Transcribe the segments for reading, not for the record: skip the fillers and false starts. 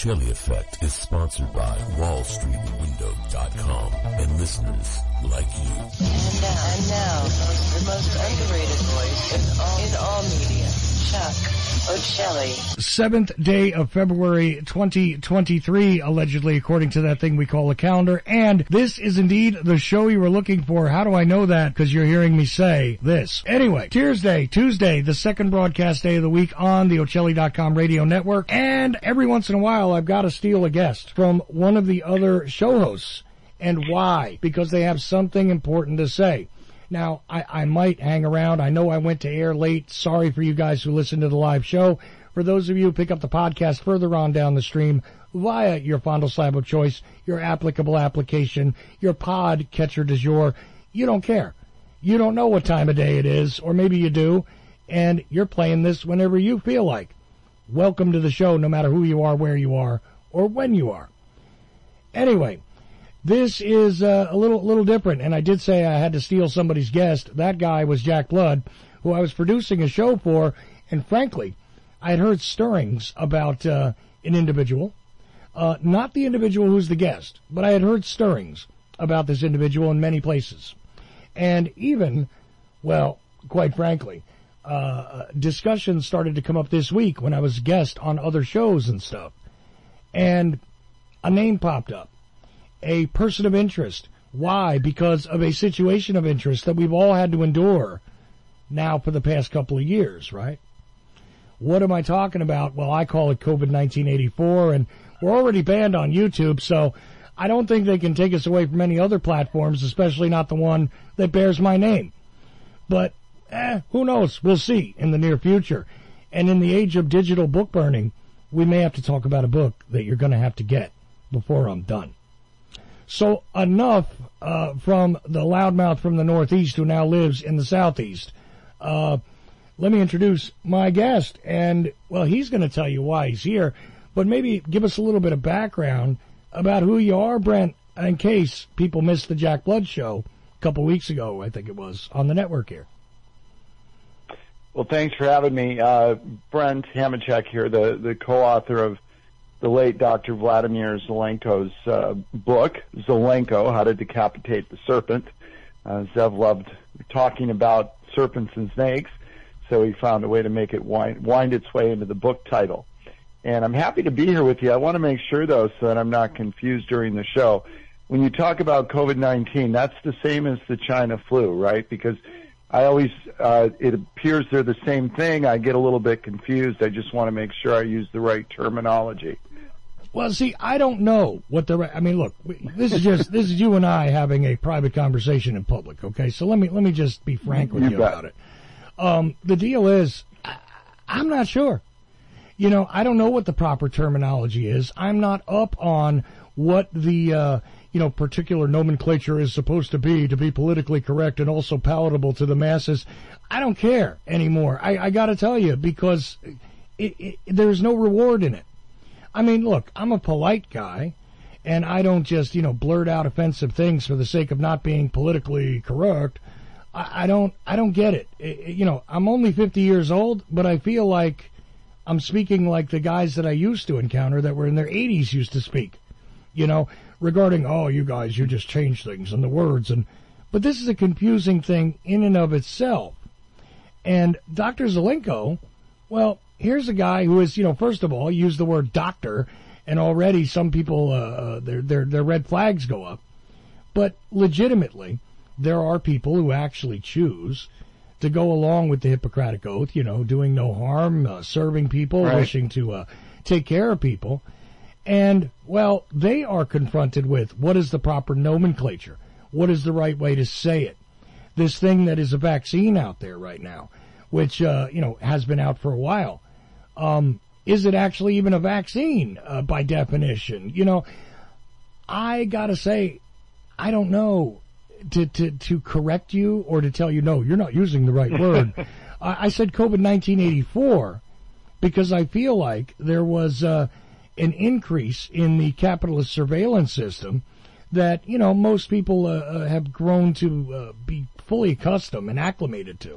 Chili Effect is sponsored by WallStreetWindow.com and listeners like you. And now, the most underrated voice in all media, Chuck O'Shelley. 7th day of February 2023, allegedly, according to that thing we call a calendar. And this is indeed the show you were looking for. How do I know that? Because you're hearing me say this. Anyway, Tuesday, the second broadcast day of the week on the O'Shelley.com radio network. And every once in a while, I've got to steal a guest from one of the other show hosts. And why? Because they have something important to say. Now, I might hang around. I know I went to air late. Sorry for you guys who listen to the live show. For those of you who pick up the podcast further on down the stream via your Fondle Slab of choice, your applicable application, your pod catcher du jour, you don't care. You don't know what time of day it is, or maybe you do, and you're playing this whenever you feel like. Welcome to the show, no matter who you are, where you are, or when you are. Anyway, this is a little different, and I did say I had to steal somebody's guest. That guy was Jack Blood, who I was producing a show for, and frankly, I had heard stirrings about an individual. Not the individual who's the guest, but I had heard stirrings about this individual in many places. And even, well, quite frankly, discussions started to come up this week when I was a guest on other shows and stuff. And a name popped up. A person of interest. Why? Because of a situation of interest that we've all had to endure now for the past couple of years, right? What am I talking about? Well, I call it COVID-19 84, and we're already banned on YouTube, so I don't think they can take us away from any other platforms, especially not the one that bears my name. But, who knows? We'll see in the near future. And in the age of digital book burning, we may have to talk about a book that you're going to have to get before I'm done. So enough from the loudmouth from the Northeast who now lives in the Southeast. Let me introduce my guest. And, well, he's going to tell you why he's here. But maybe give us a little bit of background about who you are, Brent, in case people missed the Jack Blood show a couple weeks ago, I think it was, on the network here. Well, thanks for having me. Brent Hamachek here, the co-author of the late Dr. Vladimir Zelenko's book, Zelenko, How to Decapitate the Serpent. Zev loved talking about serpents and snakes, so he found a way to make it wind its way into the book title. And I'm happy to be here with you. I want to make sure, though, so that I'm not confused during the show. When you talk about COVID-19, that's the same as the China flu, right? Because I always, it appears they're the same thing. I get a little bit confused. I just want to make sure I use the right terminology. Well, see, I don't know what I mean, look, this is you and I having a private conversation in public, okay? So let me just be frank with you about it. The deal is, I'm not sure. You know, I don't know what the proper terminology is. I'm not up on what the, particular nomenclature is supposed to be politically correct and also palatable to the masses. I don't care anymore. I gotta tell you, because there's no reward in it. I mean, look, I'm a polite guy, and I don't just, blurt out offensive things for the sake of not being politically correct. I don't get it. I'm only 50 years old, but I feel like I'm speaking like the guys that I used to encounter that were in their 80s used to speak, regarding, oh, you guys, you just change things and the words. But this is a confusing thing in and of itself. And Dr. Zelenko, well, here's a guy who is, first of all, used the word doctor, and already some people, their red flags go up. But legitimately, there are people who actually choose to go along with the Hippocratic Oath, doing no harm, serving people, right, wishing to take care of people. And, well, they are confronted with what is the proper nomenclature? What is the right way to say it? This thing that is a vaccine out there right now, which, has been out for a while. Is it actually even a vaccine, by definition? I gotta say, I don't know to correct you or to tell you, no, you're not using the right word. I said COVID-19 84 because I feel like there was, an increase in the capitalist surveillance system that, most people, have grown to, be fully accustomed and acclimated to.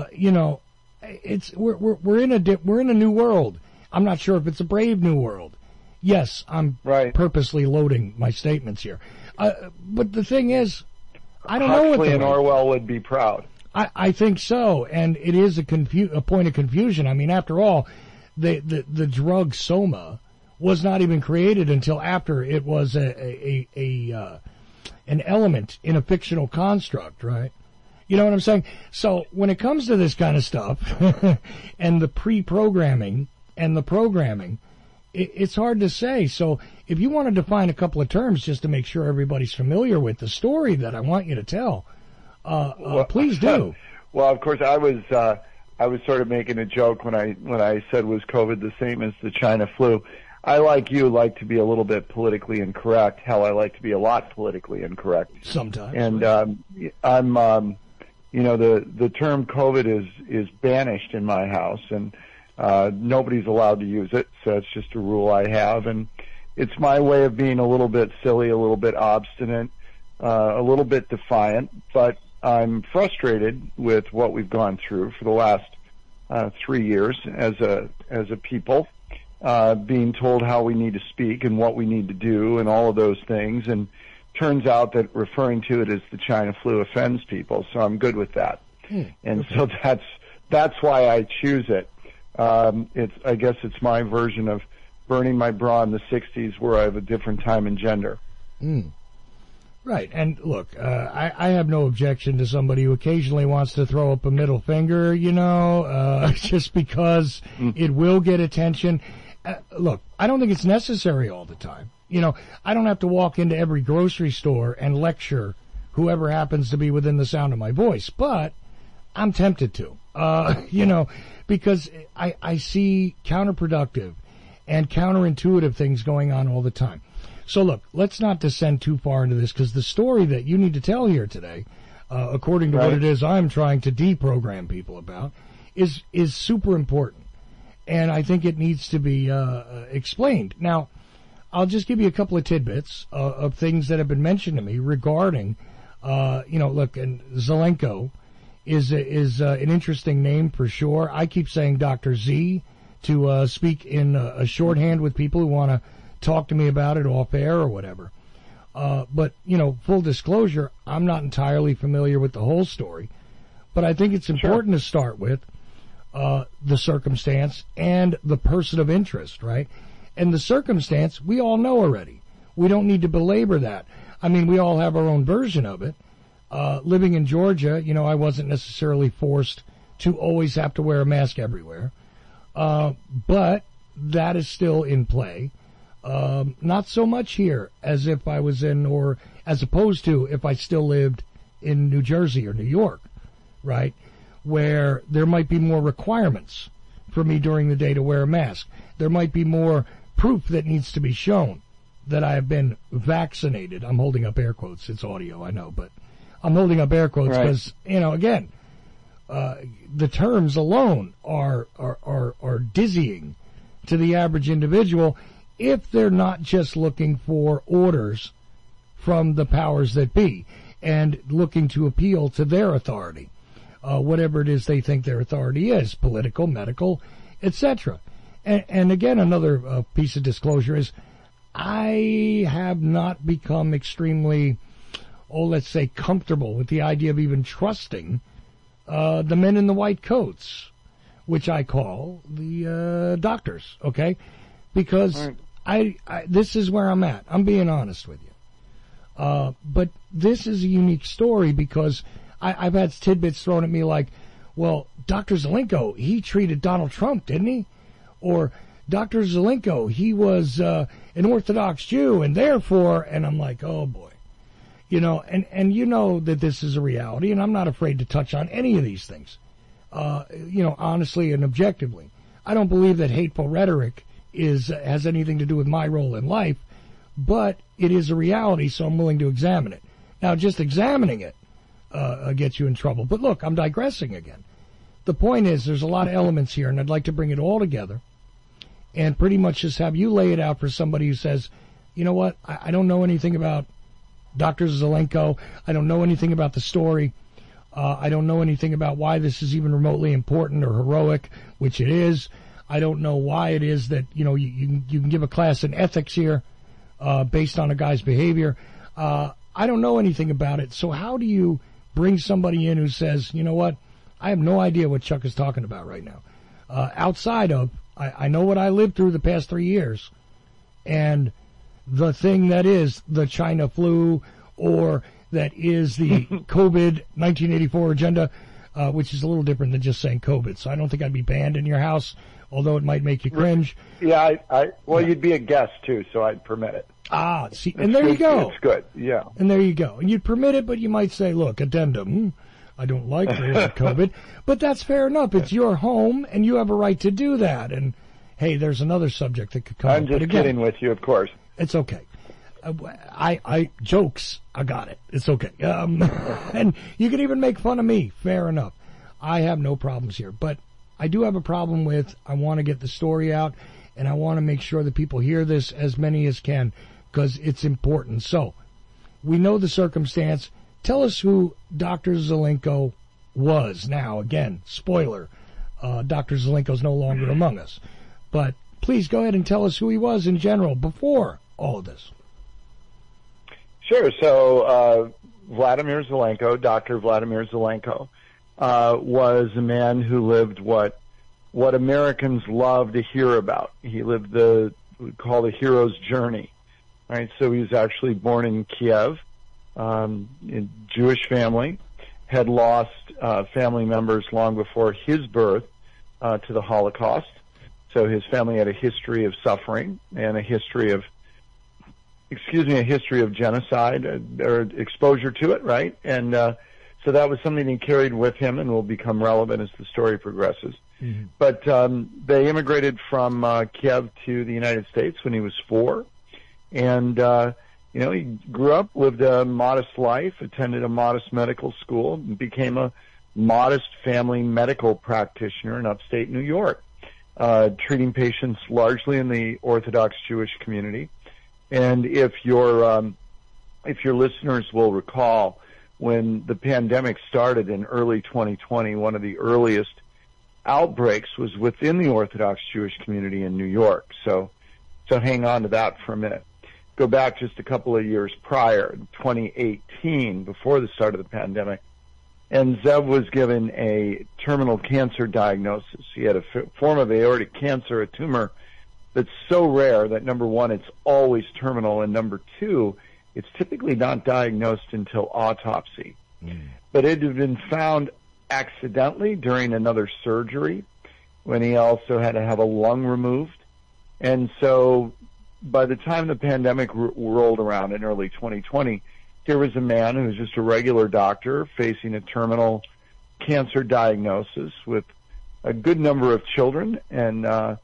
We're in a new world. I'm not sure if it's a brave new world. Yes, I'm purposely loading my statements here. But the thing is, I don't know what Huxley and Orwell would be proud. I think so, and it is a point of confusion. I mean, after all, the drug soma was not even created until after it was an element in a fictional construct, right? You know what I'm saying? So when it comes to this kind of stuff and the pre-programming and the programming, it's hard to say. So if you want to define a couple of terms just to make sure everybody's familiar with the story that I want you to tell, please do. Well, of course, I was sort of making a joke when I said was COVID the same as the China flu. I, like you, like to be a little bit politically incorrect. Hell, I like to be a lot politically incorrect. Sometimes. And I'm the term COVID is banished in my house, and nobody's allowed to use it. So it's just a rule I have, and it's my way of being a little bit silly, a little bit obstinate, a little bit defiant, but I'm frustrated with what we've gone through for the last 3 years as a people, being told how we need to speak and what we need to do and all of those things. And turns out that referring to it as the China flu offends people, so I'm good with that. And so that's why I choose it. I guess it's my version of burning my bra in the 60s, where I have a different time and gender. Right, and look, I have no objection to somebody who occasionally wants to throw up a middle finger, just because it will get attention. Look, I don't think it's necessary all the time. I don't have to walk into every grocery store and lecture whoever happens to be within the sound of my voice, but I'm tempted to, because I see counterproductive and counterintuitive things going on all the time. So look, let's not descend too far into this, because the story that you need to tell here today, according to what it is I'm trying to deprogram people about, is super important. And I think it needs to be explained. Now, I'll just give you a couple of tidbits of things that have been mentioned to me regarding, look, and Zelenko is an interesting name for sure. I keep saying Dr. Z to speak in a shorthand with people who want to talk to me about it off air or whatever. But, full disclosure, I'm not entirely familiar with the whole story. But I think it's important to start with the circumstance and the person of interest, right? And the circumstance, we all know already. We don't need to belabor that. I mean, we all have our own version of it. Living in Georgia, I wasn't necessarily forced to always have to wear a mask everywhere. But that is still in play. Not so much here as if I was in, or as opposed to if I still lived in New Jersey or New York, right? Where there might be more requirements for me during the day to wear a mask. There might be more proof that needs to be shown that I have been vaccinated. I'm holding up air quotes. It's audio, I know, but I'm holding up air quotes because, again, the terms alone are dizzying to the average individual if they're not just looking for orders from the powers that be and looking to appeal to their authority, whatever it is they think their authority is, political, medical, etc. And again, another piece of disclosure is I have not become extremely, let's say, comfortable with the idea of even trusting the men in the white coats, which I call the doctors, okay? Because this is where I'm at. I'm being honest with you. But this is a unique story because I've had tidbits thrown at me like, well, Dr. Zelenko, he treated Donald Trump, didn't he? Or Dr. Zelenko, he was an Orthodox Jew, and therefore, and I'm like, oh boy. And you know that this is a reality, and I'm not afraid to touch on any of these things, honestly and objectively. I don't believe that hateful rhetoric has anything to do with my role in life, but it is a reality, so I'm willing to examine it. Now, just examining it gets you in trouble. But look, I'm digressing again. The point is, there's a lot of elements here, and I'd like to bring it all together and pretty much just have you lay it out for somebody who says, you know what, I don't know anything about Dr. Zelenko. I don't know anything about the story. I don't know anything about why this is even remotely important or heroic, which it is. I don't know why it is that, you can give a class in ethics here, based on a guy's behavior. I don't know anything about it. So how do you bring somebody in who says, you know what, I have no idea what Chuck is talking about right now. Outside of, I know what I lived through the past 3 years, and the thing that is the China flu, or that is the COVID 1984 agenda, which is a little different than just saying COVID. So I don't think I'd be banned in your house, although it might make you cringe. Yeah, you'd be a guest too, so I'd permit it. Ah, see, and there you go. It's good, yeah. And there you go. And you'd permit it, but you might say, look, addendum, I don't like the COVID, but that's fair enough. It's your home, and you have a right to do that. And, hey, there's another subject that could come up. I'm just kidding with you, of course. It's okay. Jokes, I got it. It's okay. And you can even make fun of me. Fair enough. I have no problems here. But I do have a problem with, I want to get the story out, and I want to make sure that people hear this, as many as can, because it's important. So, we know the circumstance. Tell us who Dr. Zelenko was. Now, again, spoiler, Dr. Zelenko's no longer among us. But please go ahead and tell us who he was in general before all of this. Sure. So, Vladimir Zelenko, Dr. Vladimir Zelenko, was a man who lived what Americans love to hear about. He lived we call the hero's journey, right? So he was actually born in Kiev, in a Jewish family, had lost family members long before his birth to the Holocaust. So his family had a history of suffering and a history of genocide or exposure to it, right? And so that was something he carried with him and will become relevant as the story progresses. Mm-hmm. But they immigrated from Kiev to the United States when he was 4. And, he grew up, lived a modest life, attended a modest medical school, and became a modest family medical practitioner in upstate New York, treating patients largely in the Orthodox Jewish community. And if your listeners will recall, when the pandemic started in early 2020, one of the earliest outbreaks was within the Orthodox Jewish community in New York. So hang on to that for a minute. Go back just a couple of years prior, 2018, before the start of the pandemic, and Zev was given a terminal cancer diagnosis. He had a form of aortic cancer, a tumor that's so rare that, number one, it's always terminal, and number two, it's typically not diagnosed until autopsy. But it had been found accidentally during another surgery when he also had to have a lung removed. And so by the time the pandemic rolled around in early 2020, here was a man who was just a regular doctor facing a terminal cancer diagnosis with a good number of children, and then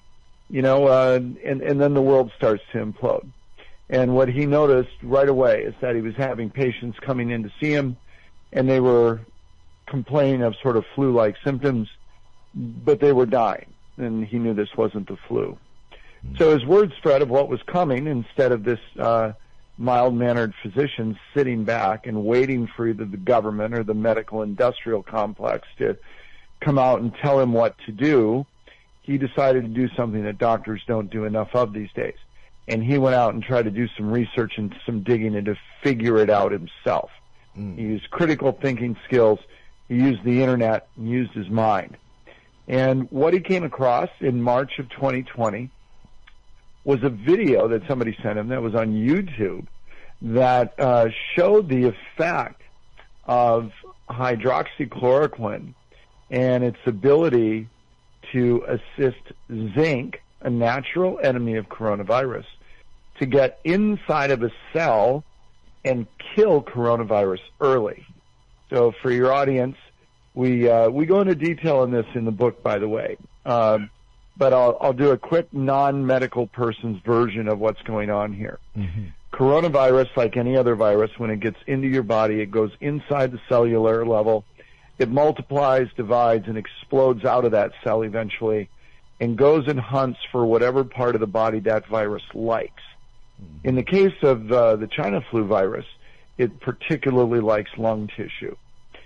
the world starts to implode. And what he noticed right away is that he was having patients coming in to see him, and they were complaining of sort of flu-like symptoms, but they were dying, and he knew this wasn't the flu. So his word spread of what was coming, instead of this mild-mannered physician sitting back and waiting for either the government or the medical industrial complex to come out and tell him what to do, he decided to do something that doctors don't do enough of these days. And he went out and tried to do some research and some digging and to figure it out himself. He used critical thinking skills, he used the internet, and used his mind. And what he came across in March of 2020 was a video that somebody sent him that was on YouTube that showed the effect of hydroxychloroquine and its ability to assist zinc, a natural enemy of coronavirus, to get inside of a cell and kill coronavirus early. So for your audience, we go into detail on this in the book, by the way. But I'll do a quick non-medical person's version of what's going on here. Mm-hmm. Coronavirus, like any other virus, when it gets into your body, it goes inside the cellular level. It multiplies, divides, and explodes out of that cell eventually, and goes and hunts for whatever part of the body that virus likes. Mm-hmm. In the case of the China flu virus, it particularly likes lung tissue.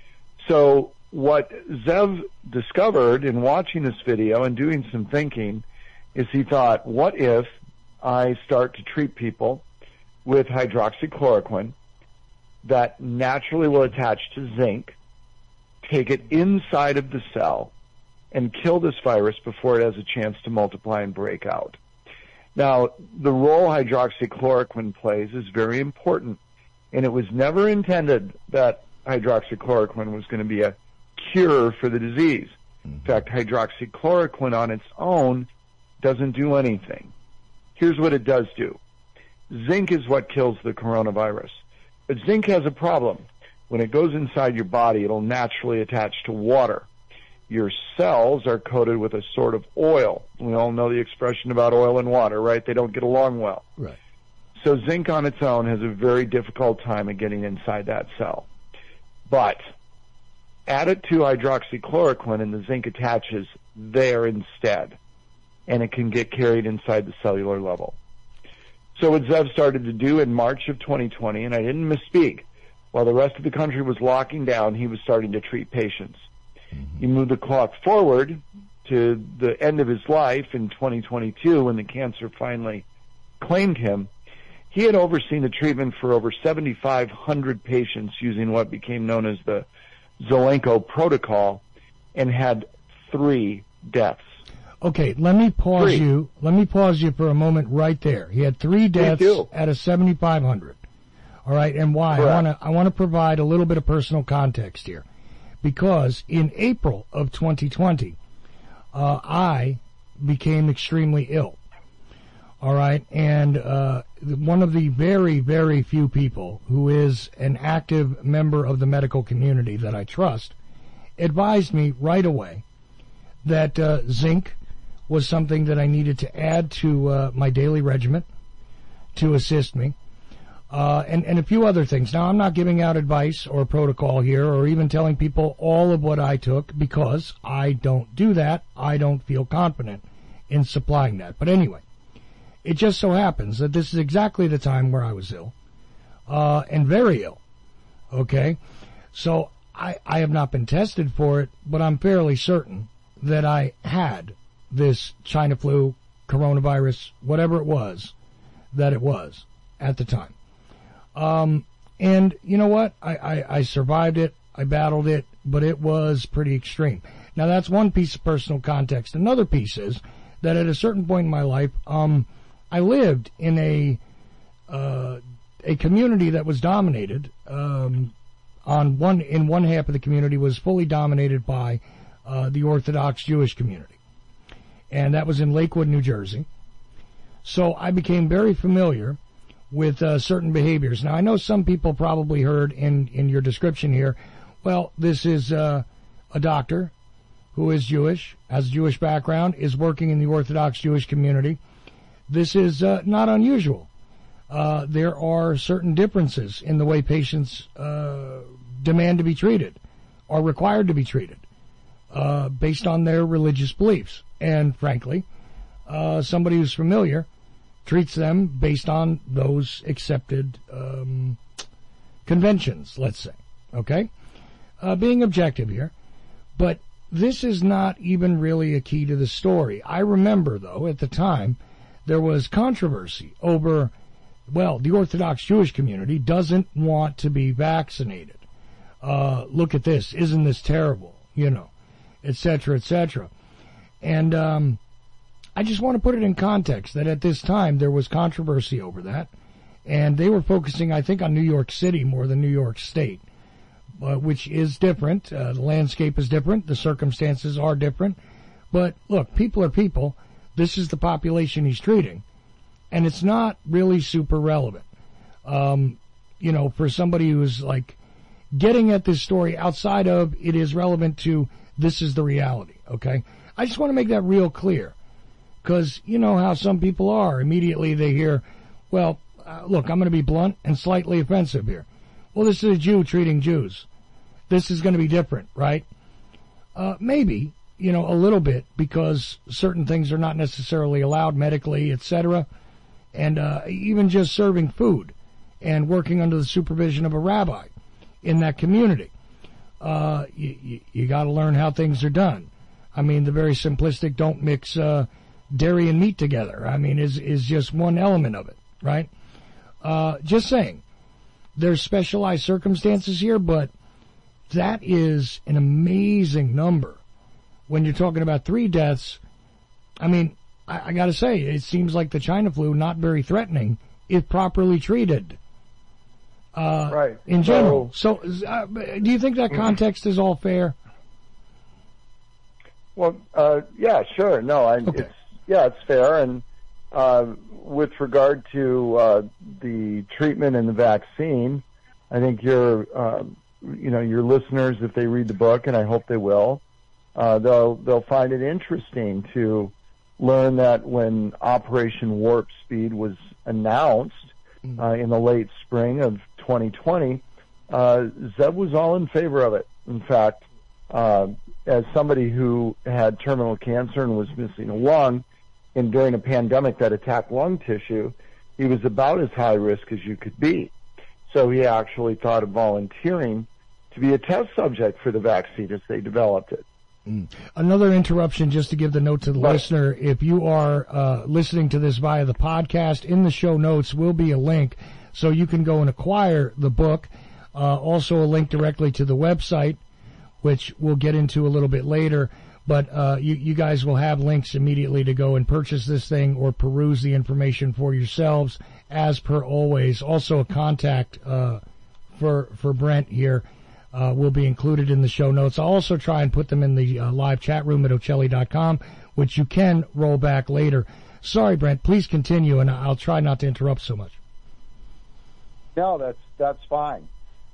So what Zev discovered in watching this video and doing some thinking is he thought, what if I start to treat people with hydroxychloroquine that naturally will attach to zinc, take it inside of the cell, and kill this virus before it has a chance to multiply and break out. Now, the role hydroxychloroquine plays is very important, and it was never intended that hydroxychloroquine was going to be a cure for the disease. In fact, hydroxychloroquine on its own doesn't do anything. Here's what it does do. Zinc is what kills the coronavirus. But zinc has a problem. When it goes inside your body, it'll naturally attach to water. Your cells are coated with a sort of oil. We all know the expression about oil and water, right? They don't get along well. Right. So zinc on its own has a very difficult time of getting inside that cell. But add it to hydroxychloroquine and the zinc attaches there instead, and it can get carried inside the cellular level. So what Zev started to do in March of 2020, and I didn't misspeak, while the rest of the country was locking down, he was starting to treat patients. He moved the clock forward to the end of his life in 2022 when the cancer finally claimed him. He had overseen the treatment for over 7,500 patients using what became known as the Zelenko protocol and had 3 deaths. Okay, let me pause you. Let me pause you for a moment right there. He had 3 deaths out of 7,500. All right, and why? Correct. I want to provide a little bit of personal context here, because in April of 2020, I became extremely ill. All right, and one of the very, very few people who is an active member of the medical community that I trust advised me right away that zinc was something that I needed to add to my daily regimen to assist me, and a few other things. Now, I'm not giving out advice or protocol here or even telling people all of what I took, because I don't do that. I don't feel confident in supplying that. But anyway, it just so happens that this is exactly the time where I was ill, and very ill. Okay? So I have not been tested for it, but I'm fairly certain that I had this China flu, coronavirus, whatever it was, that it was at the time. And you know what? I survived it. I battled it, but it was pretty extreme. Now, that's one piece of personal context. Another piece is that at a certain point in my life, I lived in a community that was dominated, in one half of the community was fully dominated by the Orthodox Jewish community. And that was in Lakewood, New Jersey. So I became very familiar with certain behaviors. Now, I know some people probably heard in your description here, well, this is a doctor who is Jewish, has a Jewish background, is working in the Orthodox Jewish community. This is not unusual. There are certain differences in the way patients demand to be treated, or required to be treated, based on their religious beliefs. And frankly, somebody who's familiar treats them based on those accepted conventions, let's say. Okay? Being objective here. But this is not even really a key to the story. I remember, though, at the time, there was controversy over, well, the Orthodox Jewish community doesn't want to be vaccinated. Look at this. Isn't this terrible? You know, et cetera, et cetera. And I just want to put it in context that at this time there was controversy over that, and they were focusing, I think, on New York City more than New York State, which is different. The landscape is different. The circumstances are different. But look, people are people. This is the population he's treating, and it's not really super relevant. You know, for somebody who's like getting at this story outside of it is relevant to this is the reality. Okay, I just want to make that real clear. Because you know how some people are. Immediately they hear, well, look, I'm going to be blunt and slightly offensive here. Well, this is a Jew treating Jews. This is going to be different, right? Maybe, you know, a little bit, because certain things are not necessarily allowed medically, etc. And even just serving food and working under the supervision of a rabbi in that community. You got to learn how things are done. I mean, the very simplistic, don't mix dairy and meat together. I mean, is just one element of it, right? Just saying. There's specialized circumstances here, but that is an amazing number. When you're talking about 3 deaths, I mean, I gotta say, it seems like the China flu, not very threatening if properly treated. Right. In general. So, do you think that context is all fair? Well, yeah, sure. No, Okay. it's fair. And with regard to the treatment and the vaccine, I think your listeners, if they read the book, and I hope they will, they'll find it interesting to learn that when Operation Warp Speed was announced in the late spring of 2020, Zeb was all in favor of it. In fact, as somebody who had terminal cancer and was missing a lung, and during a pandemic that attacked lung tissue, he was about as high risk as you could be. So he actually thought of volunteering to be a test subject for the vaccine as they developed it. Another interruption, just to give the note to the listener. If you are listening to this via the podcast, in the show notes will be a link so you can go and acquire the book. Also a link directly to the website, which we'll get into a little bit later. But you guys will have links immediately to go and purchase this thing or peruse the information for yourselves, as per always. Also a contact for Brent here will be included in the show notes. I'll also try and put them in the live chat room at Ocelli.com, which you can roll back later. Sorry, Brent, please continue, and I'll try not to interrupt so much. No, that's fine.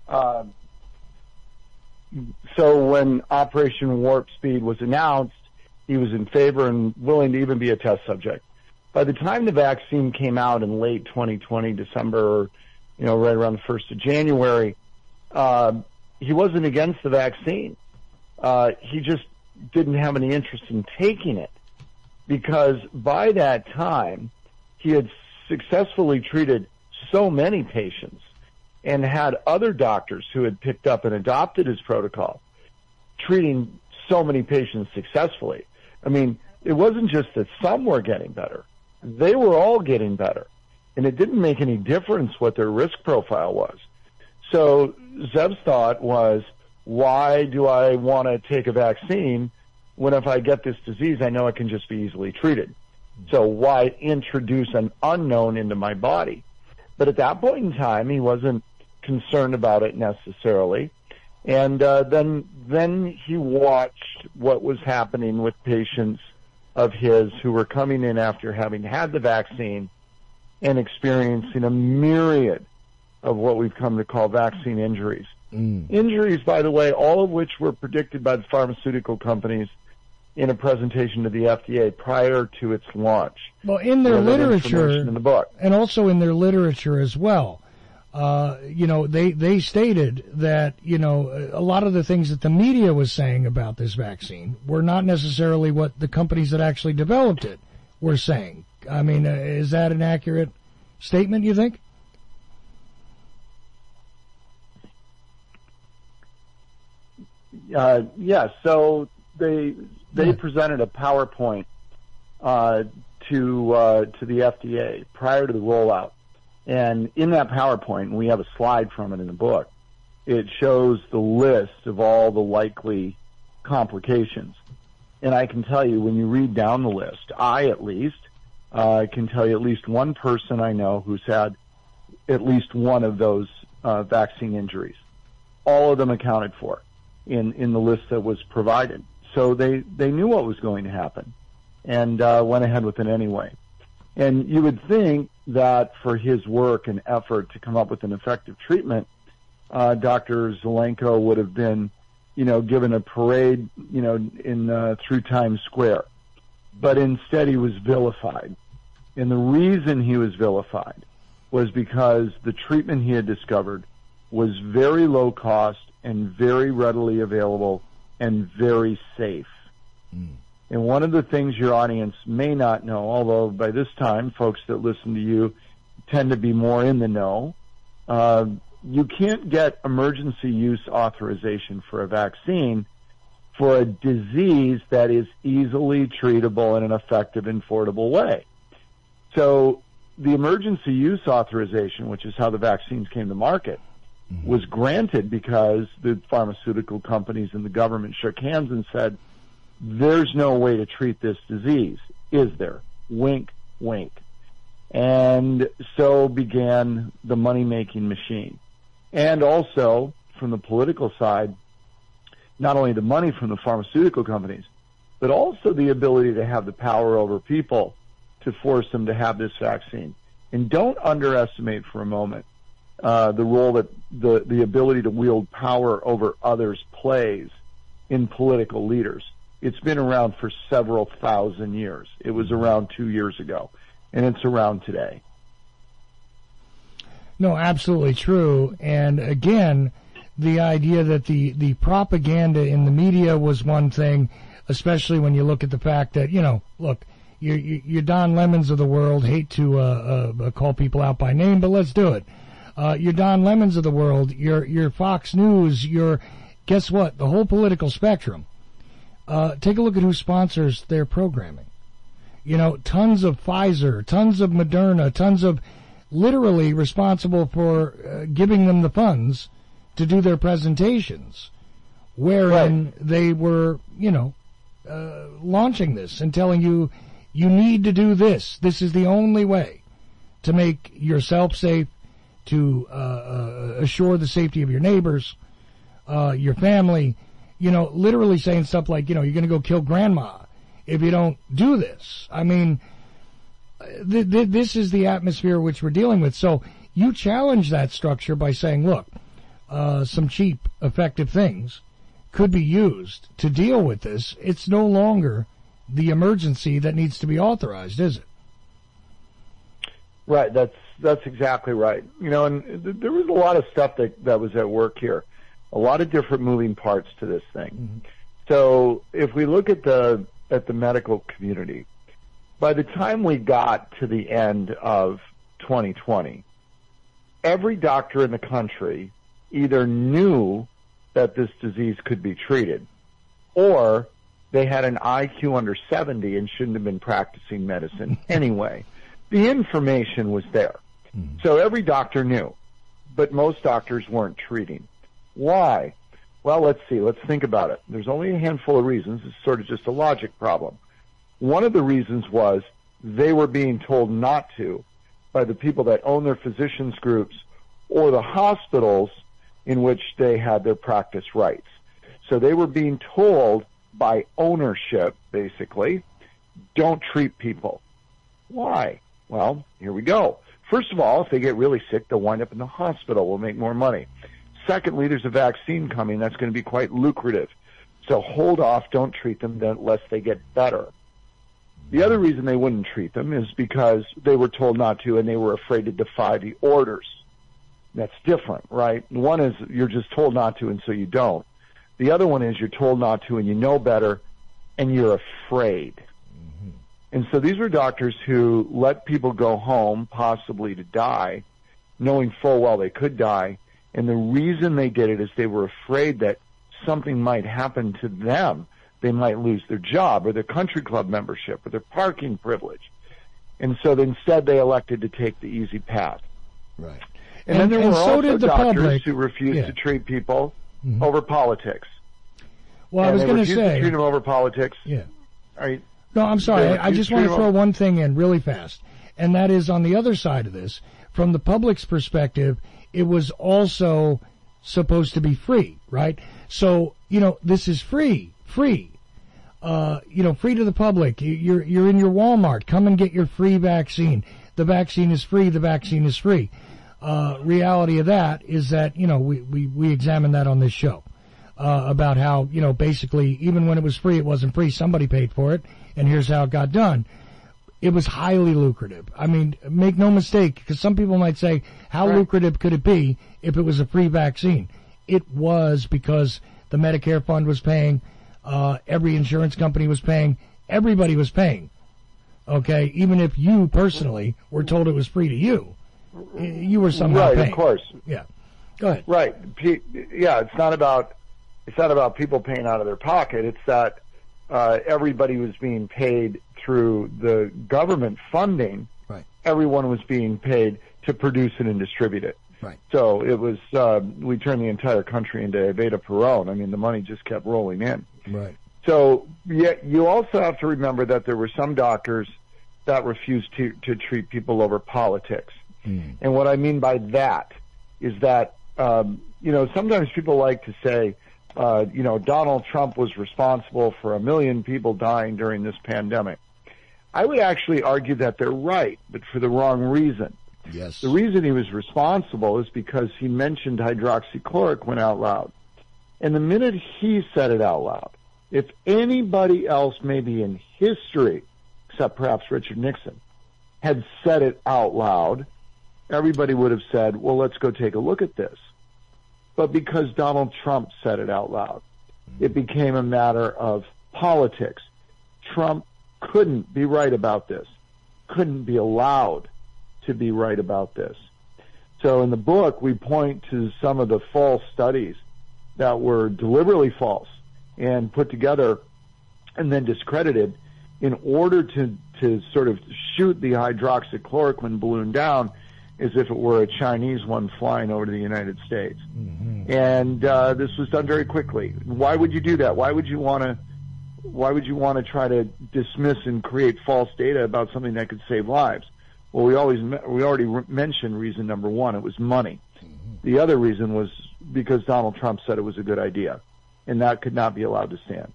So when Operation Warp Speed was announced, he was in favor and willing to even be a test subject. By the time the vaccine came out in late 2020, December, right around the 1st of January, he wasn't against the vaccine. He just didn't have any interest in taking it, because by that time he had successfully treated so many patients and had other doctors who had picked up and adopted his protocol, treating so many patients successfully. I mean, it wasn't just that some were getting better. They were all getting better. And it didn't make any difference what their risk profile was. So Zeb's thought was, why do I want to take a vaccine when if I get this disease, I know it can just be easily treated? So why introduce an unknown into my body? But at that point in time, he wasn't concerned about it necessarily. And then he watched what was happening with patients of his who were coming in after having had the vaccine and experiencing a myriad of what we've come to call vaccine injuries. Injuries, by the way, all of which were predicted by the pharmaceutical companies in a presentation to the FDA prior to its launch. Well, in their literature, in the book, and also in their literature as well, they stated that, a lot of the things that the media was saying about this vaccine were not necessarily what the companies that actually developed it were saying. I mean, is that an accurate statement, you think? Yes. So they presented a PowerPoint to the FDA prior to the rollout. And in that PowerPoint, and we have a slide from it in the book, it shows the list of all the likely complications. And I can tell you, when you read down the list, I at least can tell you at least one person I know who's had at least one of those vaccine injuries. All of them accounted for in the list that was provided. So they knew what was going to happen and went ahead with it anyway. And you would think that for his work and effort to come up with an effective treatment, Dr. Zelenko would have been, given a parade, through Times Square. But instead he was vilified. And the reason he was vilified was because the treatment he had discovered was very low cost and very readily available and very safe. And one of the things your audience may not know, although by this time folks that listen to you tend to be more in the know, you can't get emergency use authorization for a vaccine for a disease that is easily treatable in an effective and affordable way. So the emergency use authorization, which is how the vaccines came to market, was granted because the pharmaceutical companies and the government shook hands and said, there's no way to treat this disease, is there? Wink, wink. And so began the money-making machine. And also, from the political side, not only the money from the pharmaceutical companies, but also the ability to have the power over people to force them to have this vaccine. And don't underestimate for a moment the role that the ability to wield power over others plays in political leaders. It's been around for several thousand years. It was around 2 years ago, and it's around today. No, absolutely true. And again, the idea that the propaganda in the media was one thing, especially when you look at the fact that, look, your Don Lemons of the world, hate to call people out by name, but let's do it. Your Don Lemons of the world, your Fox News, guess what? The whole political spectrum. Take a look at who sponsors their programming. Tons of Pfizer, tons of Moderna, tons of literally responsible for giving them the funds to do their presentations, wherein they were, launching this and telling you, you need to do this. This is the only way to make yourself safe, to assure the safety of your neighbors, your family, literally saying stuff like, you're going to go kill grandma if you don't do this. I mean, this is the atmosphere which we're dealing with. So you challenge that structure by saying, look, some cheap, effective things could be used to deal with this. It's no longer the emergency that needs to be authorized, is it? Right. That's exactly right. And there was a lot of stuff that was at work here. A lot of different moving parts to this thing. Mm-hmm. So if we look at the medical community, by the time we got to the end of 2020, every doctor in the country either knew that this disease could be treated, or they had an IQ under 70 and shouldn't have been practicing medicine anyway. The information was there. Mm-hmm. So every doctor knew, but most doctors weren't treating. Why? Well, let's see. Let's think about it. There's only a handful of reasons. It's sort of just a logic problem. One of the reasons was they were being told not to by the people that own their physicians groups or the hospitals in which they had their practice rights. So they were being told by ownership, basically, don't treat people. Why? Well, here we go. First of all, if they get really sick, they'll wind up in the hospital. We'll make more money. Secondly, there's a vaccine coming that's going to be quite lucrative. So hold off, don't treat them unless they get better. The other reason they wouldn't treat them is because they were told not to and they were afraid to defy the orders. That's different, right? One is you're just told not to and so you don't. The other one is you're told not to and you know better and you're afraid. Mm-hmm. And so these were doctors who let people go home, possibly to die, knowing full well they could die. And the reason they did it is they were afraid that something might happen to them. They might lose their job or their country club membership or their parking privilege. And so instead they elected to take the easy path. Right. And then there were so also the doctors public who refused to treat people mm-hmm. over politics. Well, I was going to say, to treat them over politics. Yeah. No, I'm sorry. I just want to throw one thing in really fast. And that is on the other side of this, from the public's perspective, it was also supposed to be free, right? So, this is free, free to the public. You're in your Walmart. Come and get your free vaccine. The vaccine is free. The vaccine is free. Reality of that is that, we examined that on this show, about how, basically, even when it was free, it wasn't free. Somebody paid for it, and here's how it got done. It was highly lucrative. I mean, make no mistake, because some people might say, how lucrative could it be if it was a free vaccine? It was, because the Medicare fund was paying, every insurance company was paying, everybody was paying. Okay, even if you personally were told it was free to you, you were somehow paying. Right, of course. Yeah. Go ahead. Right. Yeah, it's not about It's not about people paying out of their pocket. It's that everybody was being paid through the government funding. Right. Everyone was being paid to produce it and distribute it. Right. So it was, we turned the entire country into Beta Perón. I mean, the money just kept rolling in. Right. So you also have to remember that there were some doctors that refused to treat people over politics. Mm. And what I mean by that is that, sometimes people like to say, Donald Trump was responsible for 1 million people dying during this pandemic. I would actually argue that they're right, but for the wrong reason. Yes. The reason he was responsible is because he mentioned hydroxychloroquine out loud. And the minute he said it out loud, if anybody else maybe in history, except perhaps Richard Nixon, had said it out loud, everybody would have said, well, let's go take a look at this. But because Donald Trump said it out loud, it became a matter of politics. Trump couldn't be right about this, couldn't be allowed to be right about this. So in the book, we point to some of the false studies that were deliberately false and put together and then discredited in order to sort of shoot the hydroxychloroquine balloon down as if it were a Chinese one flying over to the United States. Mm-hmm. And this was done very quickly. Why would you do that? Why would you want to try to dismiss and create false data about something that could save lives? Well, we already mentioned reason number one. It was money. Mm-hmm. The other reason was because Donald Trump said it was a good idea, and that could not be allowed to stand.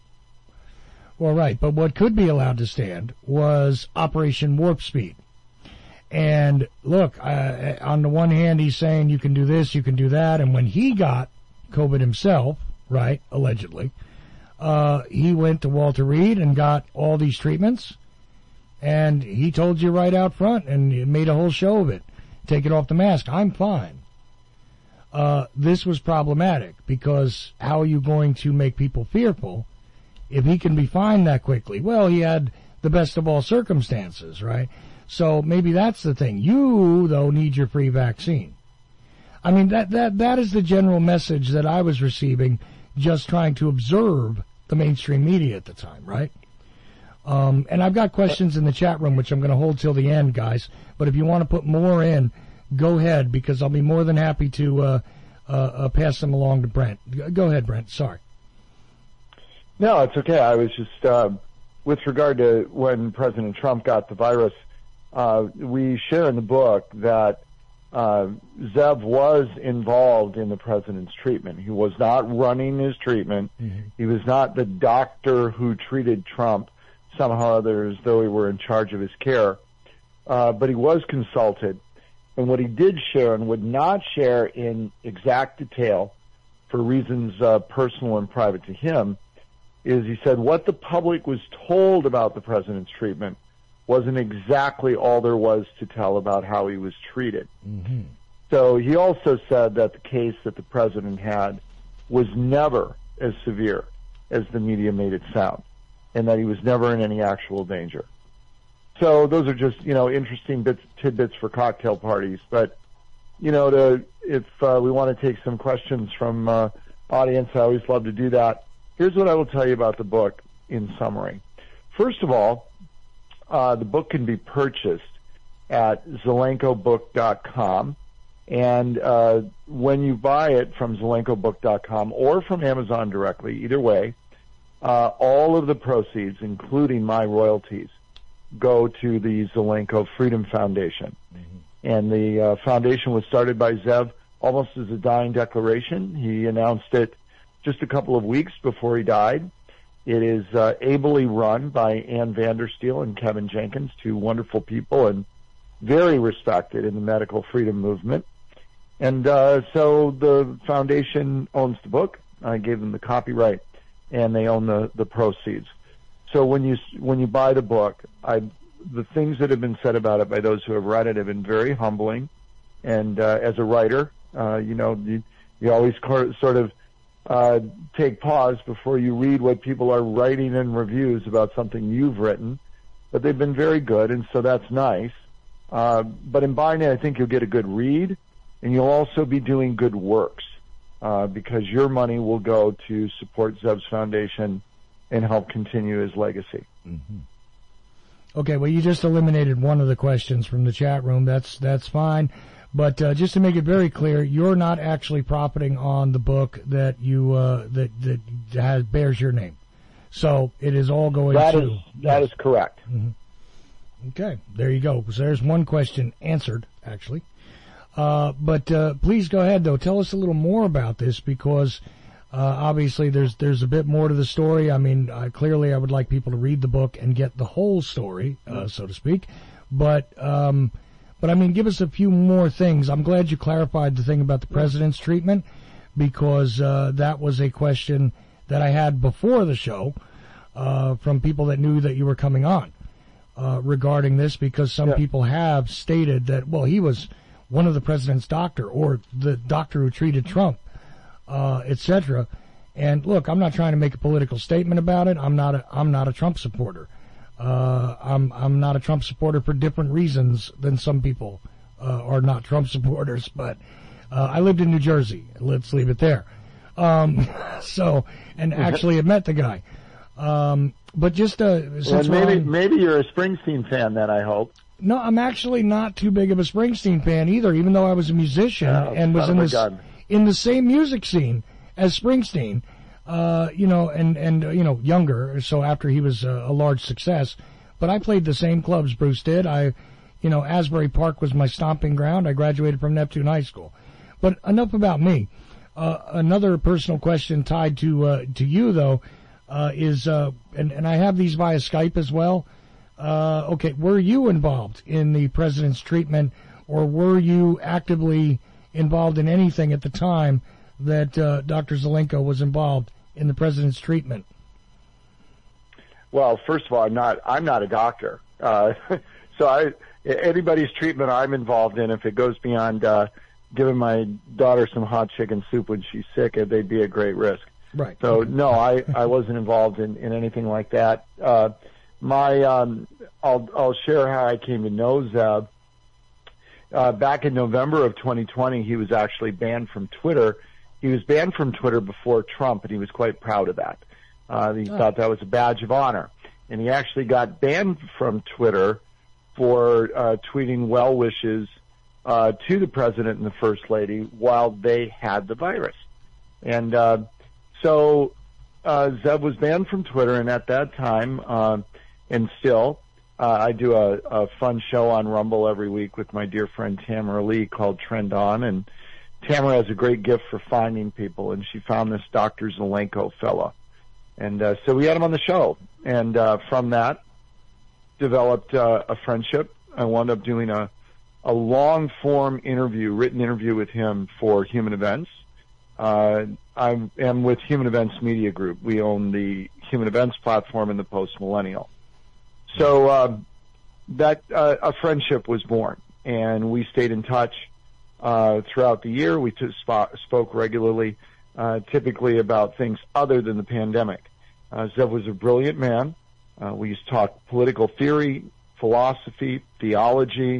Well, right, but what could be allowed to stand was Operation Warp Speed. And look, on the one hand, he's saying you can do this, you can do that, and when he got COVID himself, right, allegedly, he went to Walter Reed and got all these treatments, and he told you right out front, and he made a whole show of it. Take it off the mask. I'm fine. This was problematic because how are you going to make people fearful if he can be fine that quickly? Well, he had the best of all circumstances, right? So maybe that's the thing. You, though, need your free vaccine. I mean, that is the general message that I was receiving just trying to observe the mainstream media at the time, right? And I've got questions in the chat room, which I'm going to hold till the end, guys. But if you want to put more in, go ahead, because I'll be more than happy to pass them along to Brent. Go ahead, Brent. Sorry. No, it's okay. I was just, with regard to when President Trump got the virus, we share in the book that Zev was involved in the president's treatment. He was not running his treatment. Mm-hmm. He was not the doctor who treated Trump somehow or other as though he were in charge of his care. But he was consulted. And what he did share and would not share in exact detail for reasons personal and private to him is he said what the public was told about the president's treatment wasn't exactly all there was to tell about how he was treated. Mm-hmm. So he also said that the case that the president had was never as severe as the media made it sound, and that he was never in any actual danger. So those are just, interesting tidbits for cocktail parties. But, if we want to take some questions from audience, I always love to do that. Here's what I will tell you about the book in summary. First of all, the book can be purchased at zelenkobook.com. And when you buy it from zelenkobook.com or from Amazon directly, either way, all of the proceeds, including my royalties, go to the Zelenko Freedom Foundation. Mm-hmm. And the foundation was started by Zev almost as a dying declaration. He announced it just a couple of weeks before he died. It is ably run by Ann Vandersteel and Kevin Jenkins, two wonderful people and very respected in the medical freedom movement. And so the foundation owns the book. I gave them the copyright, and they own the proceeds. So when you buy the book, the things that have been said about it by those who have read it have been very humbling. And as a writer, you always sort of take pause before you read what people are writing in reviews about something you've written. But they've been very good, and so that's nice. But in buying it, I think you'll get a good read, and you'll also be doing good works. because your money will go to support Zeb's foundation and help continue his legacy. Mm-hmm. Okay, well, you just eliminated one of the questions from the chat room. That's fine. But just to make it very clear, you're not actually profiting on the book that you that bears your name. So it is all going to... That is correct. Mm-hmm. Okay, there you go. So there's one question answered, actually. But please go ahead, though. Tell us a little more about this, because obviously there's a bit more to the story. I mean, clearly I would like people to read the book and get the whole story, so to speak. But I mean, give us a few more things. I'm glad you clarified the thing about the president's treatment, because that was a question that I had before the show from people that knew that you were coming on regarding this, because some people have stated that, well, he was one of the president's doctor, or the doctor who treated Trump, etc. And look, I'm not trying to make a political statement about it. I'm not a Trump supporter. I'm not a Trump supporter for different reasons than some people are not Trump supporters. But I lived in New Jersey. Let's leave it there. And actually, I met the guy. But just since maybe you're a Springsteen fan, then, I hope. No, I'm actually not too big of a Springsteen fan either, even though I was a musician and was in the same music scene as Springsteen, and younger, so after he was a large success. But I played the same clubs Bruce did. Asbury Park was my stomping ground. I graduated from Neptune High School. But enough about me. Another personal question tied to you, though, is, and I have these via Skype as well. Okay, were you involved in the president's treatment, or were you actively involved in anything at the time that Dr. Zelenko was involved in the president's treatment? Well, first of all, I'm not a doctor, so anybody's treatment I'm involved in, if it goes beyond giving my daughter some hot chicken soup when she's sick, they'd be a great risk. Right. So no, I wasn't involved in anything like that. I'll share how I came to know Zeb. Back in November of 2020, he was actually banned from Twitter. He was banned from Twitter before Trump, and he was quite proud of that. He thought that was a badge of honor. And he actually got banned from Twitter for tweeting well wishes to the president and the first lady while they had the virus. And so Zeb was banned from Twitter, and at that time, and still, I do a fun show on Rumble every week with my dear friend Tamara Lee called Trend On, and Tamara has a great gift for finding people, and she found this Dr. Zelenko fella. And so we had him on the show, and from that developed a friendship. I wound up doing a long-form interview, written interview with him for Human Events. I am with Human Events Media Group. We own the Human Events platform and the Post Millennial. So that a friendship was born, and we stayed in touch throughout the year. We spoke regularly, typically about things other than the pandemic. Zev was a brilliant man. We used to talk political theory, philosophy, theology.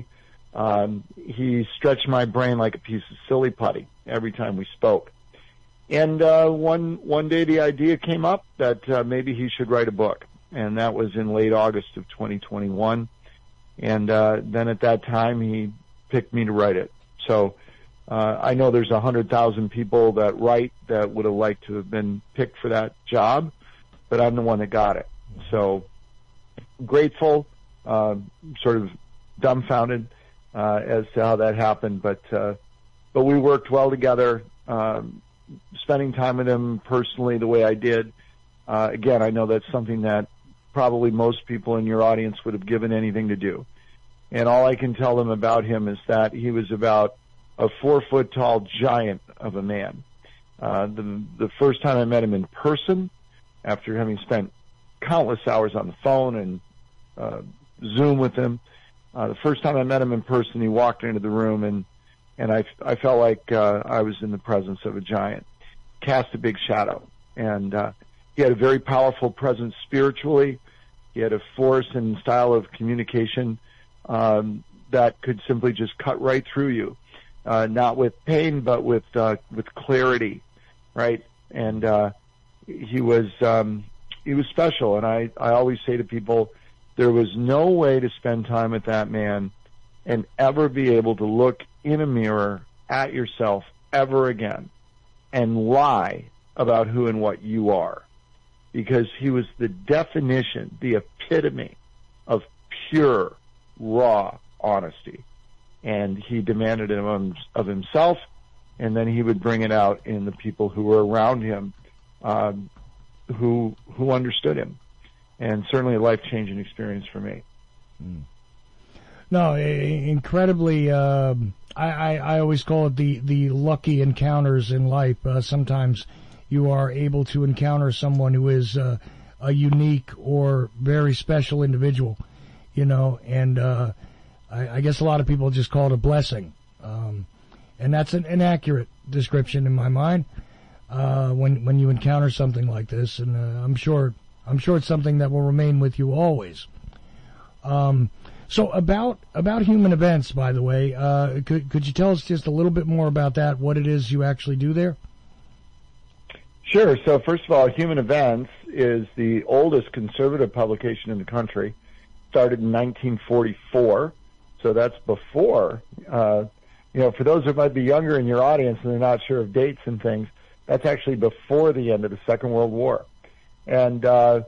He stretched my brain like a piece of silly putty every time we spoke. And one day the idea came up that maybe he should write a book. And that was in late August of 2021. And then at that time, he picked me to write it. So I know there's 100,000 people that write that would have liked to have been picked for that job, but I'm the one that got it. So grateful, sort of dumbfounded as to how that happened. But we worked well together, spending time with him personally the way I did. Again, I know that's something that probably most people in your audience would have given anything to do. And all I can tell them about him is that he was about a 4-foot-tall giant of a man. The first time I met him in person, after having spent countless hours on the phone and Zoom with him, the first time I met him in person, he walked into the room, and I felt like I was in the presence of a giant. Cast a big shadow. And he had a very powerful presence spiritually. He had a force and style of communication that could simply just cut right through you, not with pain, but with clarity right? And he was special. And I always say to people, there was no way to spend time with that man and ever be able to look in a mirror at yourself ever again and lie about who and what you are, because he was the definition, the epitome of pure, raw honesty. And he demanded it of himself, and then he would bring it out in the people who were around him, who understood him. And certainly a life-changing experience for me. No, incredibly, I always call it the lucky encounters in life. Sometimes you are able to encounter someone who is a unique or very special individual, you know, and I guess a lot of people just call it a blessing. And that's an inaccurate description in my mind when you encounter something like this, and I'm sure it's something that will remain with you always. So about human events, by the way, could you tell us just a little bit more about that, what it is you actually do there? Sure. So first of all, Human Events is the oldest conservative publication in the country. Started in 1944. So that's before, for those that might be younger in your audience and they're not sure of dates and things, that's actually before the end of the Second World War. And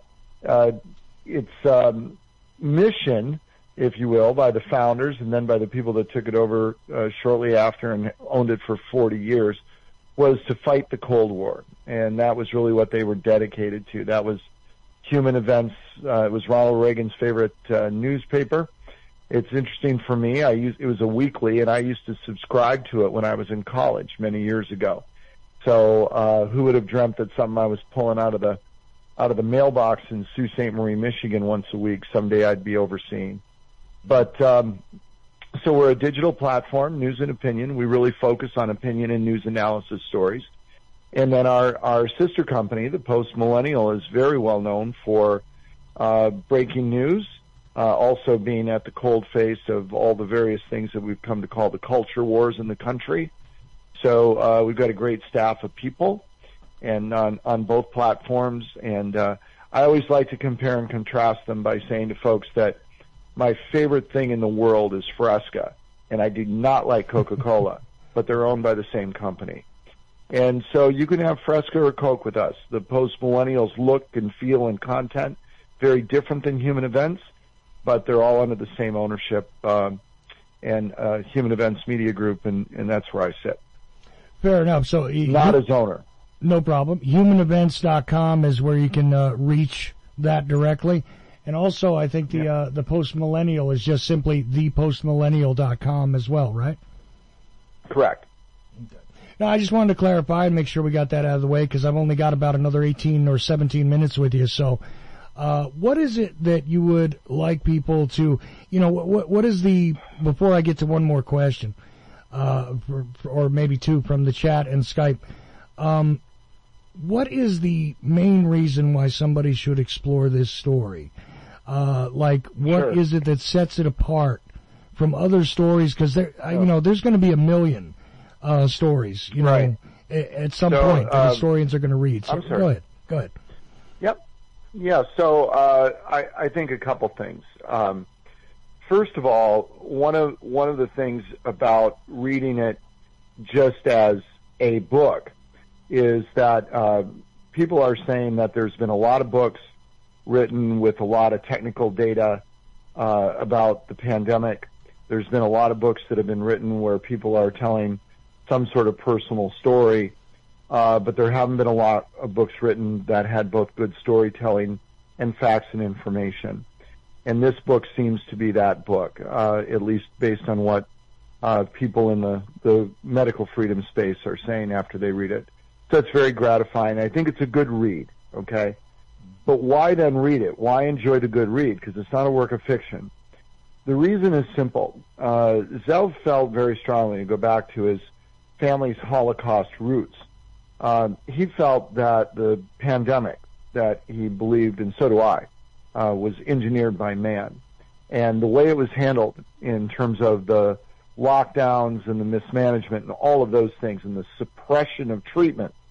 its mission, if you will, by the founders and then by the people that took it over shortly after and owned it for 40 years, was to fight the Cold War. And that was really what they were dedicated to. That was Human Events. It was Ronald Reagan's favorite newspaper. It's interesting for me. It was a weekly, and I used to subscribe to it when I was in college many years ago. So who would have dreamt that something I was pulling out of the mailbox in Sault Ste. Marie, Michigan once a week, someday I'd be overseeing. But so we're a digital platform, news and opinion. We really focus on opinion and news analysis stories. And then our sister company, the Post Millennial, is very well known for breaking news, also being at the cold face of all the various things that we've come to call the culture wars in the country. So we've got a great staff of people and on both platforms. And I always like to compare and contrast them by saying to folks that my favorite thing in the world is Fresca, and I do not like Coca-Cola, but they're owned by the same company. And so you can have Fresca or Coke with us. The Post Millennials look and feel and content very different than Human Events, but they're all under the same ownership and Human Events Media Group, and that's where I sit. Fair enough. So not as owner. No problem. HumanEvents.com is where you can reach that directly. And also, I think the Post Millennial is just simply thepostmillennial.com as well, right? Correct. Okay. Now, I just wanted to clarify and make sure we got that out of the way, because I've only got about another 18 or 17 minutes with you. So, what is it that you would like people to, what is before I get to one more question, or maybe two from the chat and Skype, what is the main reason why somebody should explore this story? What is it that sets it apart from other stories? Because there's going to be a million stories, right, at some point that historians are going to read. So I'm sorry. Go ahead. Yep. Yeah. So I think a couple things. First of all, one of the things about reading it just as a book is that people are saying that there's been a lot of books written with a lot of technical data about the pandemic. There's been a lot of books that have been written where people are telling some sort of personal story, but there haven't been a lot of books written that had both good storytelling and facts and information. And this book seems to be that book, at least based on what people in the medical freedom space are saying after they read it. So it's very gratifying. I think it's a good read, okay? But why then read it? Why enjoy the good read? Because it's not a work of fiction. The reason is simple. Zev felt very strongly, to go back to his family's Holocaust roots, he felt that the pandemic that he believed, and so do I, was engineered by man. And the way it was handled in terms of the lockdowns and the mismanagement and all of those things and the suppression of treatment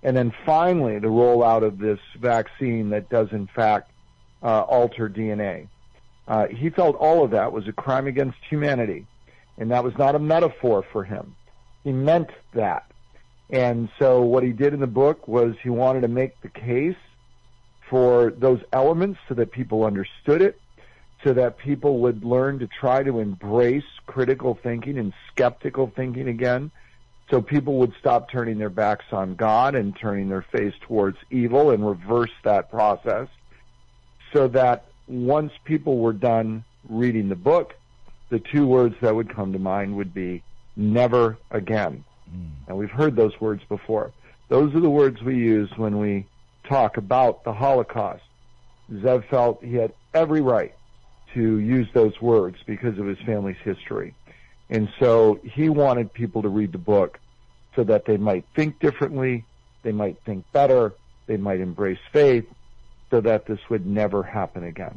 And then finally, the rollout of this vaccine that does, in fact, alter DNA. He felt all of that was a crime against humanity, and that was not a metaphor for him. He meant that. And so what he did in the book was he wanted to make the case for those elements so that people understood it, so that people would learn to try to embrace critical thinking and skeptical thinking again, so people would stop turning their backs on God and turning their face towards evil and reverse that process, so that once people were done reading the book, the two words that would come to mind would be never again. And we've heard those words before. Those are the words we use when we talk about the Holocaust. Zev felt he had every right to use those words because of his family's history. And so he wanted people to read the book so that they might think differently, they might think better, they might embrace faith, so that this would never happen again.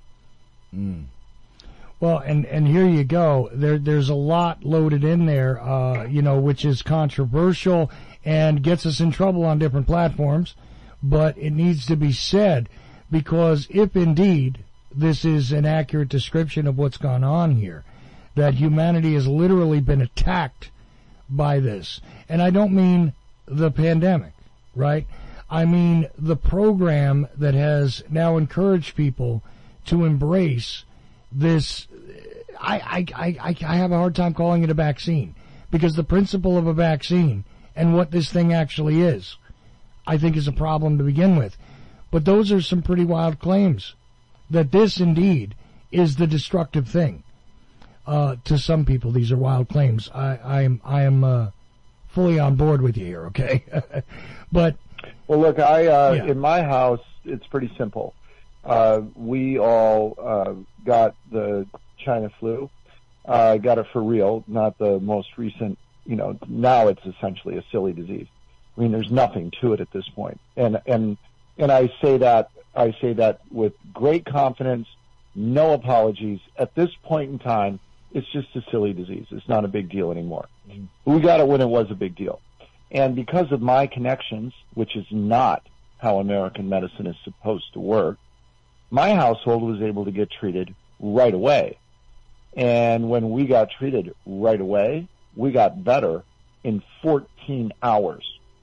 Well, and here you go. There's a lot loaded in there, which is controversial and gets us in trouble on different platforms, but it needs to be said, because if indeed this is an accurate description of what's gone on here, that humanity has literally been attacked by this. And I don't mean the pandemic, right? I mean the program that has now encouraged people to embrace this. I have a hard time calling it a vaccine, because the principle of a vaccine and what this thing actually is, I think, is a problem to begin with. But those are some pretty wild claims, that this indeed is the destructive thing. To some people, these are wild claims. I am fully on board with you here, okay? But well, look, in my house, it's pretty simple. We all got the China flu. Got it for real, not the most recent. Now it's essentially a silly disease. I mean, there's nothing to it at this point, and I say that with great confidence, no apologies. At this point in time, it's just a silly disease. It's not a big deal anymore. We got it when it was a big deal, and because of my connections, which is not how American medicine is supposed to work, my household was able to get treated right away. And when we got treated right away, we got better in 14 hours.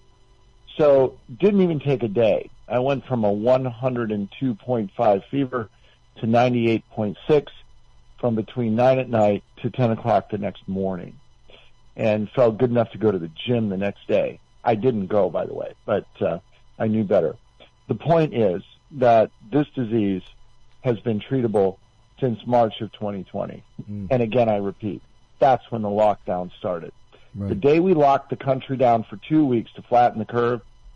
So didn't even take a day. I went from a 102.5 fever to 98.6 from between 9 at night to 10 o'clock the next morning, and felt good enough to go to the gym the next day. I didn't go, by the way, but I knew better. The point is that this disease has been treatable since March of 2020. And again, I repeat, that's when the lockdown started. Right. The day we locked the country down for 2 weeks to flatten the curve,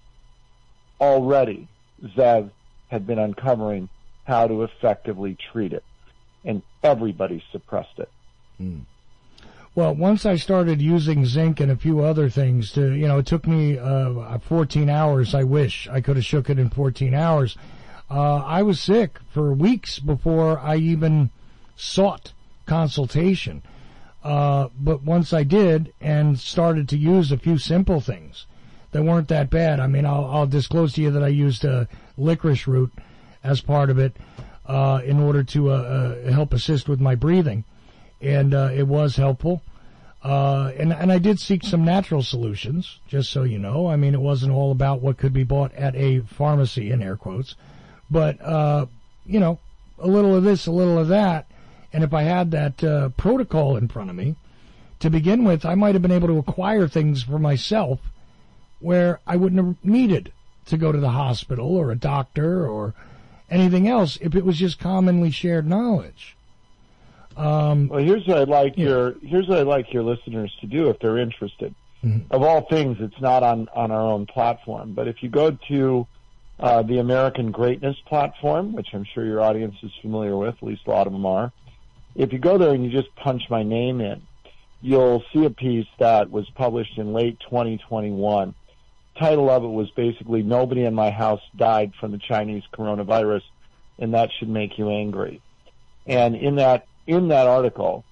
already Zev had been uncovering how to effectively treat it, and everybody suppressed it. Well, once I started using zinc and a few other things it took me 14 hours. I wish I could have shook it in 14 hours. I was sick for weeks before I even sought consultation. But once I did and started to use a few simple things that weren't that bad. I mean, I'll disclose to you that I used licorice root as part of it in order to help assist with my breathing. And it was helpful. And I did seek some natural solutions, just so you know. I mean, it wasn't all about what could be bought at a pharmacy, in air quotes. But, a little of this, a little of that. And if I had that protocol in front of me, to begin with, I might have been able to acquire things for myself where I wouldn't have needed to go to the hospital or a doctor or anything else if it was just commonly shared knowledge. Well, here's what I'd like your listeners to do if they're interested. Mm-hmm. Of all things, it's not on our own platform, but if you go to the American Greatness platform, which I'm sure your audience is familiar with, at least a lot of them are, if you go there and you just punch my name in, you'll see a piece that was published in late 2021. Title of it was basically, "Nobody in my house died from the Chinese coronavirus, and that should make you angry." And in that article,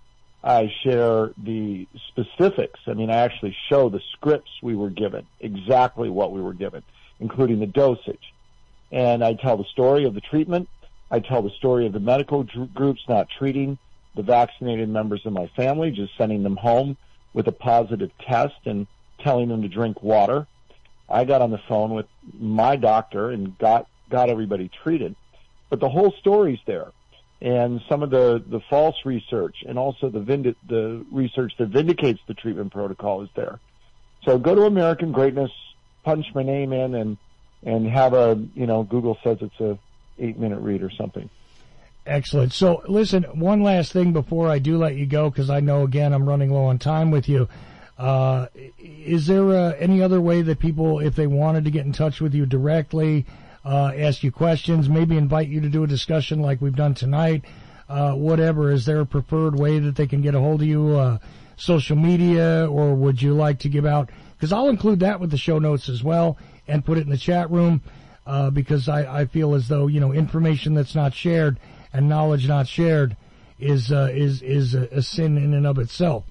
I share the specifics. I mean, I actually show the scripts we were given, exactly what we were given, including the dosage. And I tell the story of the treatment. I tell the story of the medical groups not treating the vaccinated members of my family, just sending them home with a positive test and telling them to drink water. I got on the phone with my doctor and got everybody treated. But the whole story's there. And some of the false research and also the research that vindicates the treatment protocol is there. So go to American Greatness, punch my name in, and have Google says it's a 8-minute read or something. Excellent. So listen, one last thing before I do let you go, because I know, again, I'm running low on time with you. Is there any other way that people, if they wanted to get in touch with you directly, ask you questions, maybe invite you to do a discussion like we've done tonight, whatever, is there a preferred way that they can get a hold of you, social media, or would you like to give out, because I'll include that with the show notes as well and put it in the chat room, because I feel as though, information that's not shared and knowledge not shared is a sin in and of itself.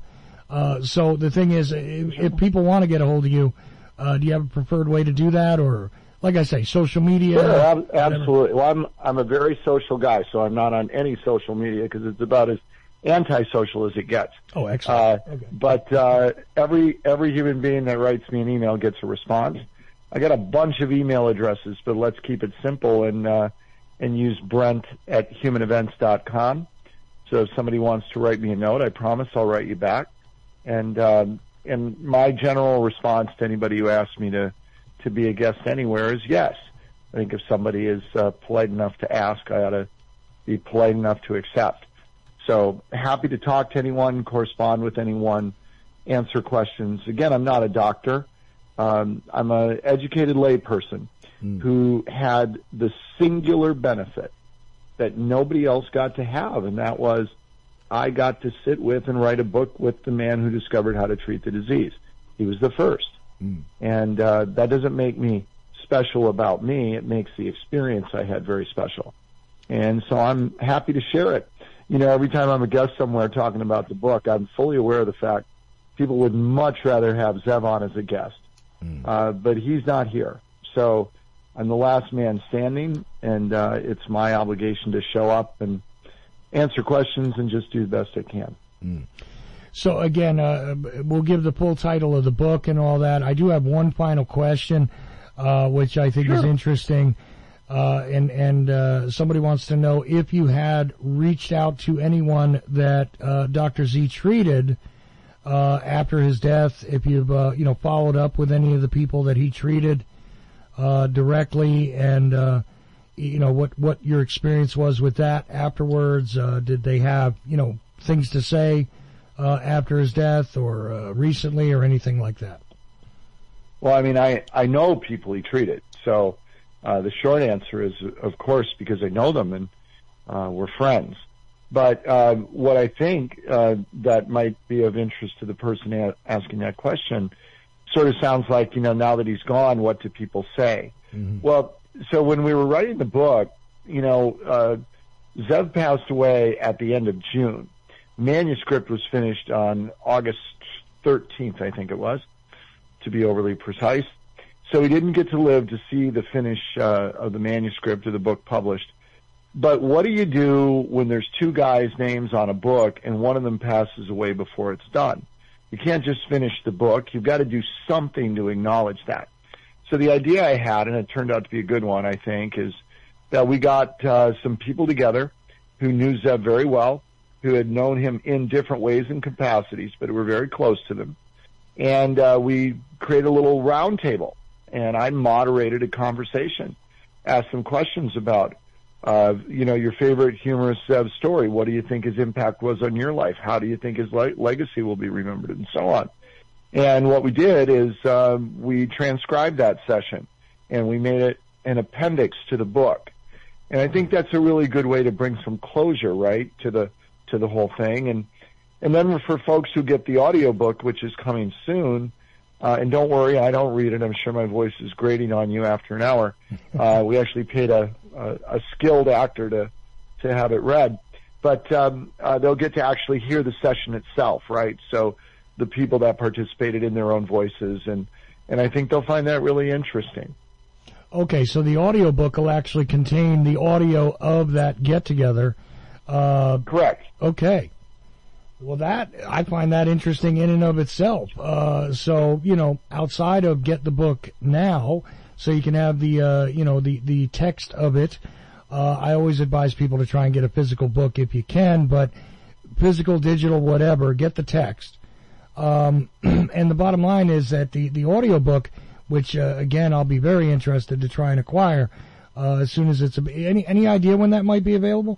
So the thing is, if people want to get a hold of you, do you have a preferred way to do that, or, like I say, social media? Sure, absolutely. Well, I'm a very social guy, so I'm not on any social media because it's about as antisocial as it gets. Oh, excellent. Okay. But every human being that writes me an email gets a response. I got a bunch of email addresses, but let's keep it simple and use Brent@humanevents.com. So if somebody wants to write me a note, I promise I'll write you back. And my general response to anybody who asks me to be a guest anywhere is yes. I think if somebody is polite enough to ask, I ought to be polite enough to accept. So happy to talk to anyone, correspond with anyone, answer questions. Again, I'm not a doctor. I'm an educated layperson who had the singular benefit that nobody else got to have, and that was I got to sit with and write a book with the man who discovered how to treat the disease. He was the first. And that doesn't make me special about me. It makes the experience I had very special. And so I'm happy to share it. Every time I'm a guest somewhere talking about the book, I'm fully aware of the fact people would much rather have Zev on as a guest. But he's not here. So I'm the last man standing, and it's my obligation to show up and answer questions and just do the best I can. So again, we'll give the full title of the book and all that. I do have one final question, which I think is interesting. And somebody wants to know if you had reached out to anyone that Dr. Z treated after his death, if you've followed up with any of the people that he treated directly, and what your experience was with that afterwards. Did they have things to say after his death, or recently, or anything like that? Well, I mean, I know people he treated, so the short answer is, of course, because I know them and we're friends. But what I think that might be of interest to the person asking that question sort of sounds like, now that he's gone, what do people say? Well, so when we were writing the book, Zev passed away at the end of June. Manuscript was finished on August 13th, I think it was, to be overly precise. So he didn't get to live to see the finish of the manuscript of the book published. But what do you do when there's two guys' names on a book and one of them passes away before it's done? You can't just finish the book. You've got to do something to acknowledge that. So the idea I had, and it turned out to be a good one, I think, is that we got some people together who knew Zev very well, who had known him in different ways and capacities, but were very close to them. And we created a little round table, and I moderated a conversation, asked some questions about, your favorite humorous Zev story. What do you think his impact was on your life? How do you think his legacy will be remembered, and so on? And what we did is we transcribed that session, and we made it an appendix to the book. And I think that's a really good way to bring some closure, right, to the whole thing. And then for folks who get the audiobook, which is coming soon, and don't worry, I don't read it. I'm sure my voice is grating on you after an hour. We actually paid a skilled actor to have it read. but they'll get to actually hear the session itself, right? So the people that participated in their own voices, and I think they'll find that really interesting. Okay, so the audiobook will actually contain the audio of that get-together. Correct. Okay. Well, I find that interesting in and of itself. So, outside of get the book now, so you can have the text of it, I always advise people to try and get a physical book if you can, but physical, digital, whatever, get the text. And the bottom line is that the audiobook, which, again, I'll be very interested to try and acquire as soon as it's... Any idea when that might be available?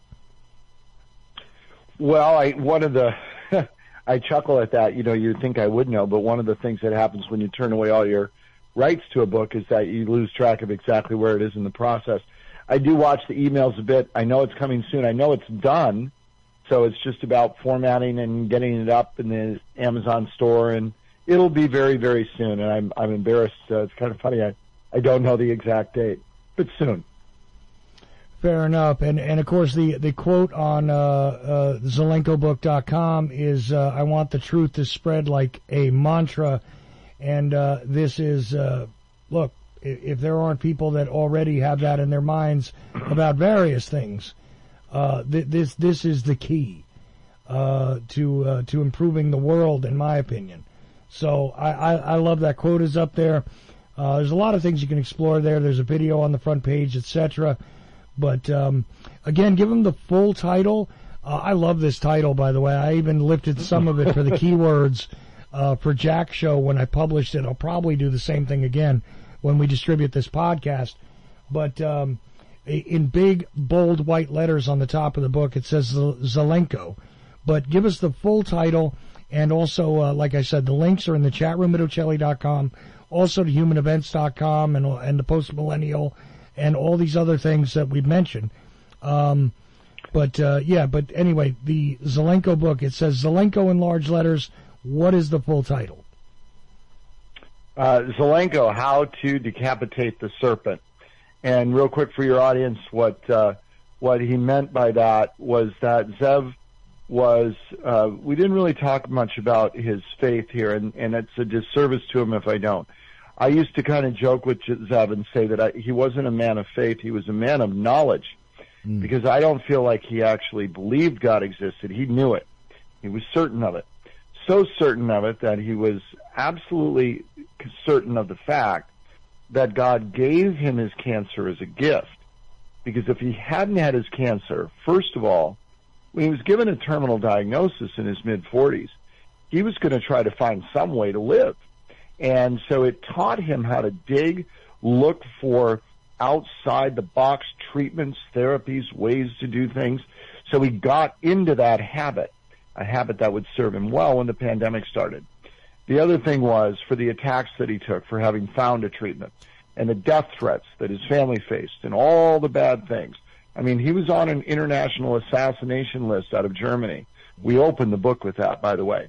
Well, I chuckle at that. You'd think I would know, but one of the things that happens when you turn away all your rights to a book is that you lose track of exactly where it is in the process. I do watch the emails a bit. I know it's coming soon. I know it's done. So it's just about formatting and getting it up in the Amazon store, and it'll be very, very soon. And I'm embarrassed. It's kind of funny. I don't know the exact date, but soon. Fair enough. And of course, the quote on ZelenkoBook.com is, I want the truth to spread like a mantra. And this is, look, if there aren't people that already have that in their minds about various things, this is the key to improving the world, in my opinion. So I love that quote is up there. There's a lot of things you can explore there. There's a video on the front page, etc. But again, give them the full title. I love this title, by the way. I even lifted some of it for the keywords for Jack's show when I published it. I'll probably do the same thing again when we distribute this podcast. But in big, bold, white letters on the top of the book, it says Zelenko. But give us the full title, and also, like I said, the links are in the chat room at Ocelli.com, also to humanevents.com and the Post-Millennial, and all these other things that we've mentioned. But anyway, the Zelenko book, it says Zelenko in large letters. What is the full title? Zelenko, How to Decapitate the Serpent. And real quick for your audience, what he meant by that was that Zev was, we didn't really talk much about his faith here, and it's a disservice to him if I don't. I used to kind of joke with Zev and say that he wasn't a man of faith, he was a man of knowledge, because I don't feel like he actually believed God existed. He knew it. He was certain of it. So certain of it that he was absolutely certain of the fact that God gave him his cancer as a gift. Because if he hadn't had his cancer, first of all, when he was given a terminal diagnosis in his mid-40s, he was going to try to find some way to live. And so it taught him how to dig, look for outside-the-box treatments, therapies, ways to do things. So he got into that habit, a habit that would serve him well when the pandemic started. The other thing was for the attacks that he took for having found a treatment, and the death threats that his family faced, and all the bad things. I mean, he was on an international assassination list out of Germany. We opened the book with that, by the way.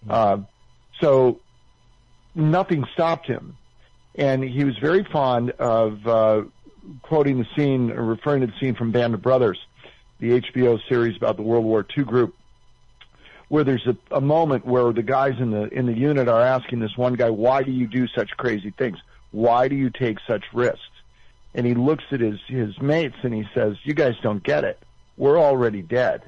So nothing stopped him. And he was very fond of quoting the scene, or referring to the scene from Band of Brothers, the HBO series about the World War II group, where there's a moment where the guys in the unit are asking this one guy, why do you do such crazy things? Why do you take such risks? And he looks at his mates and he says, you guys don't get it. We're already dead.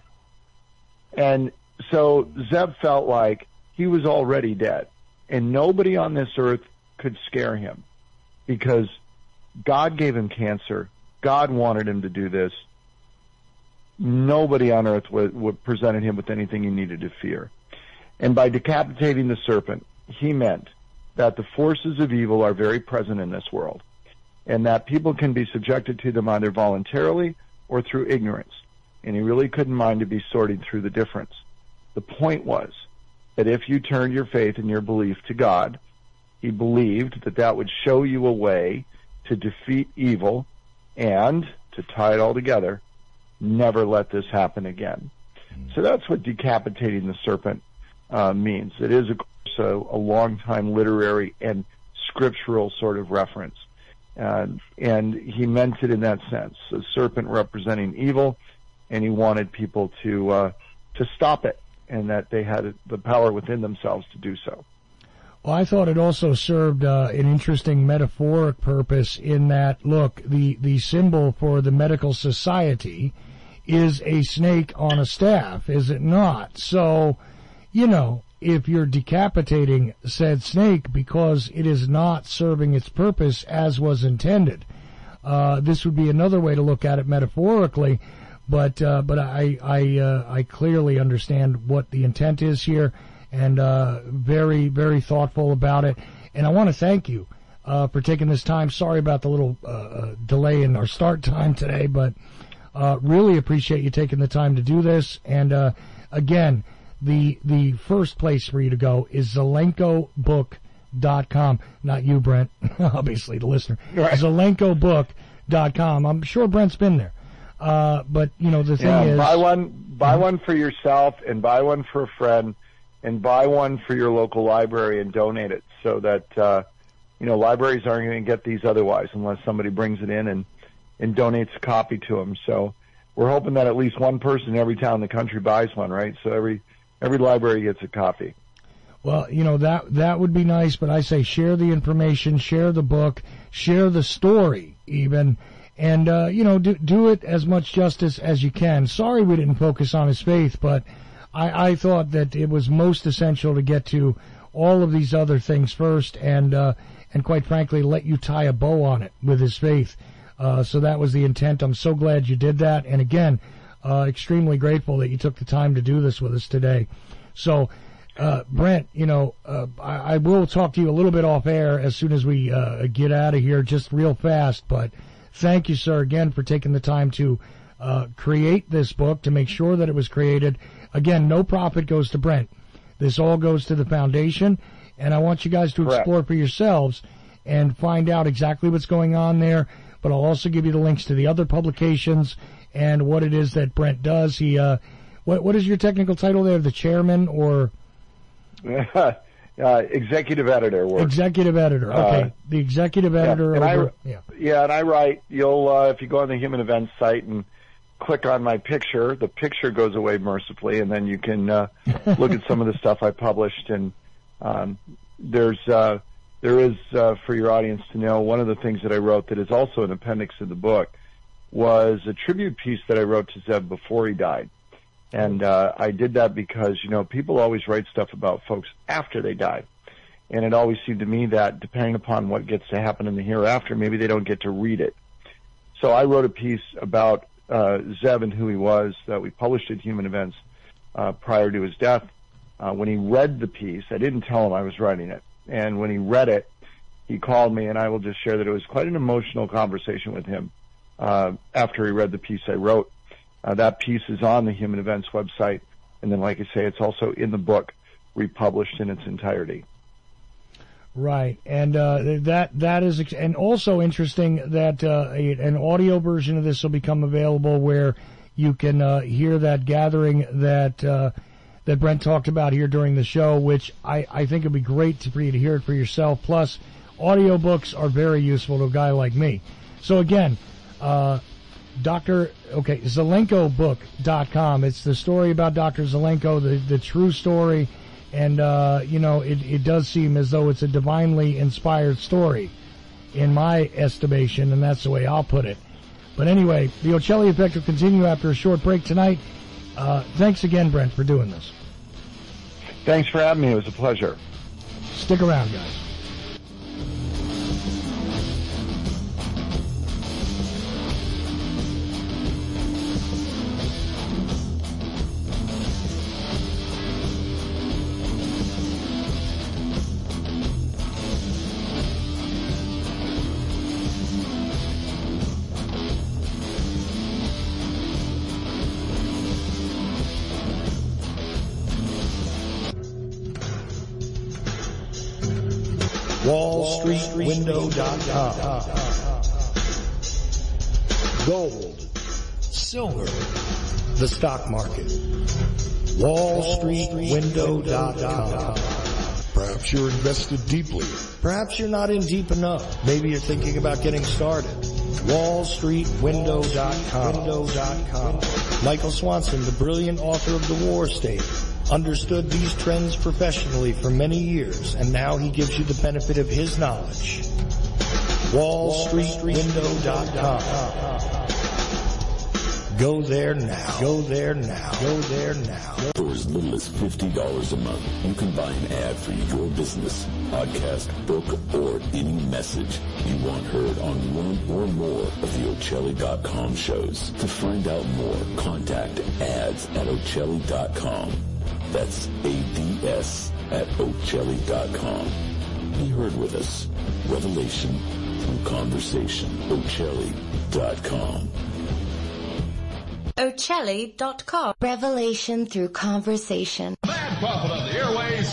And so Zev felt like he was already dead, and nobody on this earth could scare him because God gave him cancer. God wanted him to do this. Nobody on earth would presented him with anything he needed to fear. And by decapitating the serpent, he meant that the forces of evil are very present in this world, and that people can be subjected to them either voluntarily or through ignorance. And he really couldn't mind to be sorting through the difference. The point was that if you turned your faith and your belief to God, he believed that that would show you a way to defeat evil and, to tie it all together, never let this happen again. So that's what decapitating the serpent means. It is, of course, a long-time literary and scriptural sort of reference. And he meant it in that sense. A serpent representing evil and he wanted people to stop it, and that they had the power within themselves to do so. Well, I thought it also served an interesting metaphoric purpose in that, look, the symbol for the medical society is a snake on a staff, is it not? So, you know, if you're decapitating said snake because it is not serving its purpose as was intended, this would be another way to look at it metaphorically. But I clearly understand what the intent is here, and very, very thoughtful about it. And I want to thank you for taking this time. Sorry about the little delay in our start time today, but really appreciate you taking the time to do this. And again, the first place for you to go is ZelenkoBook.com. Not you, Brent, obviously the listener. Right. ZelenkoBook.com. I'm sure Brent's been there. But you know, the thing is, buy one for yourself, and buy one for a friend, and buy one for your local library and donate it, so that you know, libraries aren't going to get these otherwise unless somebody brings it in and donates a copy to them. So we're hoping that at least one person in every town in the country buys one, right? So every library gets a copy. Well, you know, that would be nice, but I say share the information, share the book, share the story even. And, you know, do it as much justice as you can. Sorry we didn't focus on his faith, but I thought that it was most essential to get to all of these other things first, and quite frankly, let you tie a bow on it with his faith. So that was the intent. I'm so glad you did that. And again, extremely grateful that you took the time to do this with us today. So, Brent, you know, I will talk to you a little bit off air as soon as we get out of here, just real fast, but thank you, sir, again, for taking the time to create this book, to make sure that it was created. Again, no profit goes to Brent. This all goes to the foundation, and I want you guys to explore for yourselves and find out exactly what's going on there. But I'll also give you the links to the other publications and what it is that Brent does. He, what is your technical title there? The chairman or? Executive editor work. Executive editor. Okay. The executive editor. And I write. You'll if you go on the Human Events site and click on my picture, the picture goes away mercifully, and then you can look at some of the stuff I published. And there is for your audience to know, one of the things that I wrote that is also an appendix of the book was a tribute piece that I wrote to Zev before he died. And I did that because, you know, people always write stuff about folks after they die. And it always seemed to me that depending upon what gets to happen in the hereafter, maybe they don't get to read it. So I wrote a piece about Zev and who he was that we published at Human Events prior to his death. When he read the piece, I didn't tell him I was writing it. And when he read it, he called me, and I will just share that it was quite an emotional conversation with him after he read the piece I wrote. That piece is on the Human Events website, and then, like I say, it's also in the book, republished in its entirety. Right, and that is, and also interesting that an audio version of this will become available where you can hear that gathering that Brent talked about here during the show, which I think would be great for you to hear it for yourself. Plus, audiobooks are very useful to a guy like me. So again, ZelenkoBook.com. It's the story about Dr. Zelenko, the true story. And, you know, it does seem as though it's a divinely inspired story in my estimation, and that's the way I'll put it. But anyway, the Ocelli Effect will continue after a short break tonight. Thanks again, Brent, for doing this. Thanks for having me. It was a pleasure. Stick around, guys. WallStreetWindow.com. Gold, silver, the stock market. WallStreetWindow.com. Perhaps you're invested deeply. Perhaps you're not in deep enough. Maybe you're thinking about getting started. WallStreetWindow.com. Michael Swanson, the brilliant author of The War State, understood these trends professionally for many years, and now he gives you the benefit of his knowledge. WallStreetWindow.com. Go there now. Go there now. Go there now. For as little as $50 a month, you can buy an ad for your business, podcast, book, or any message you want heard on one or more of the Ocelli.com shows. To find out more, contact ads@Ocelli.com. That's ADS@Ocelli.com. Be heard with us. Revelation through conversation. Ocelli.com. Ocelli.com. Revelation through conversation. Bad prophet of the airways.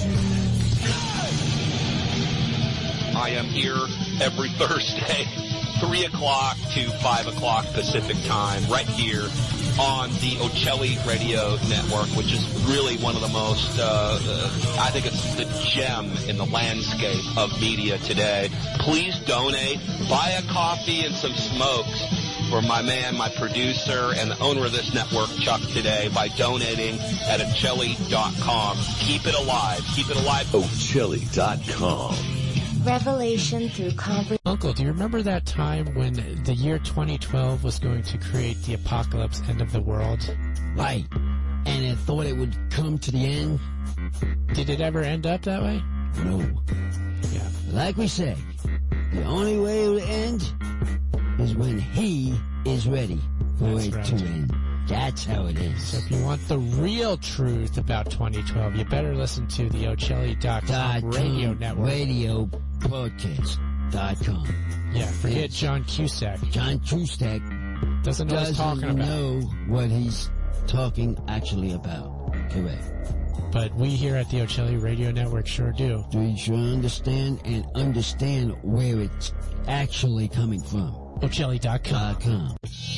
I am here every Thursday, 3 o'clock to 5 o'clock Pacific time, right here on the Ocelli Radio Network, which is really one of the most, I think it's the gem in the landscape of media today. Please donate, buy a coffee and some smokes for my man, my producer, and the owner of this network, Chuck, today by donating at Ocelli.com. Keep it alive. Keep it alive. Ocelli.com. Revelation through conversation. Uncle, do you remember that time when the year 2012 was going to create the apocalypse, end of the world? Right. And it thought it would come to the end? Did it ever end up that way? No. Yeah. Like we say, the only way it will end is when he is ready for it to end. That's how it is. So if you want the real truth about 2012, you better listen to the Ocelli.com radio network. Radio broadcast.com. Yeah, forget John Cusack. John Cusack doesn't know what he's talking about. Know what he's talking actually about. Correct. But we here at the Ocelli Radio Network sure do. We sure understand and understand where it's actually coming from. Ocelli.com.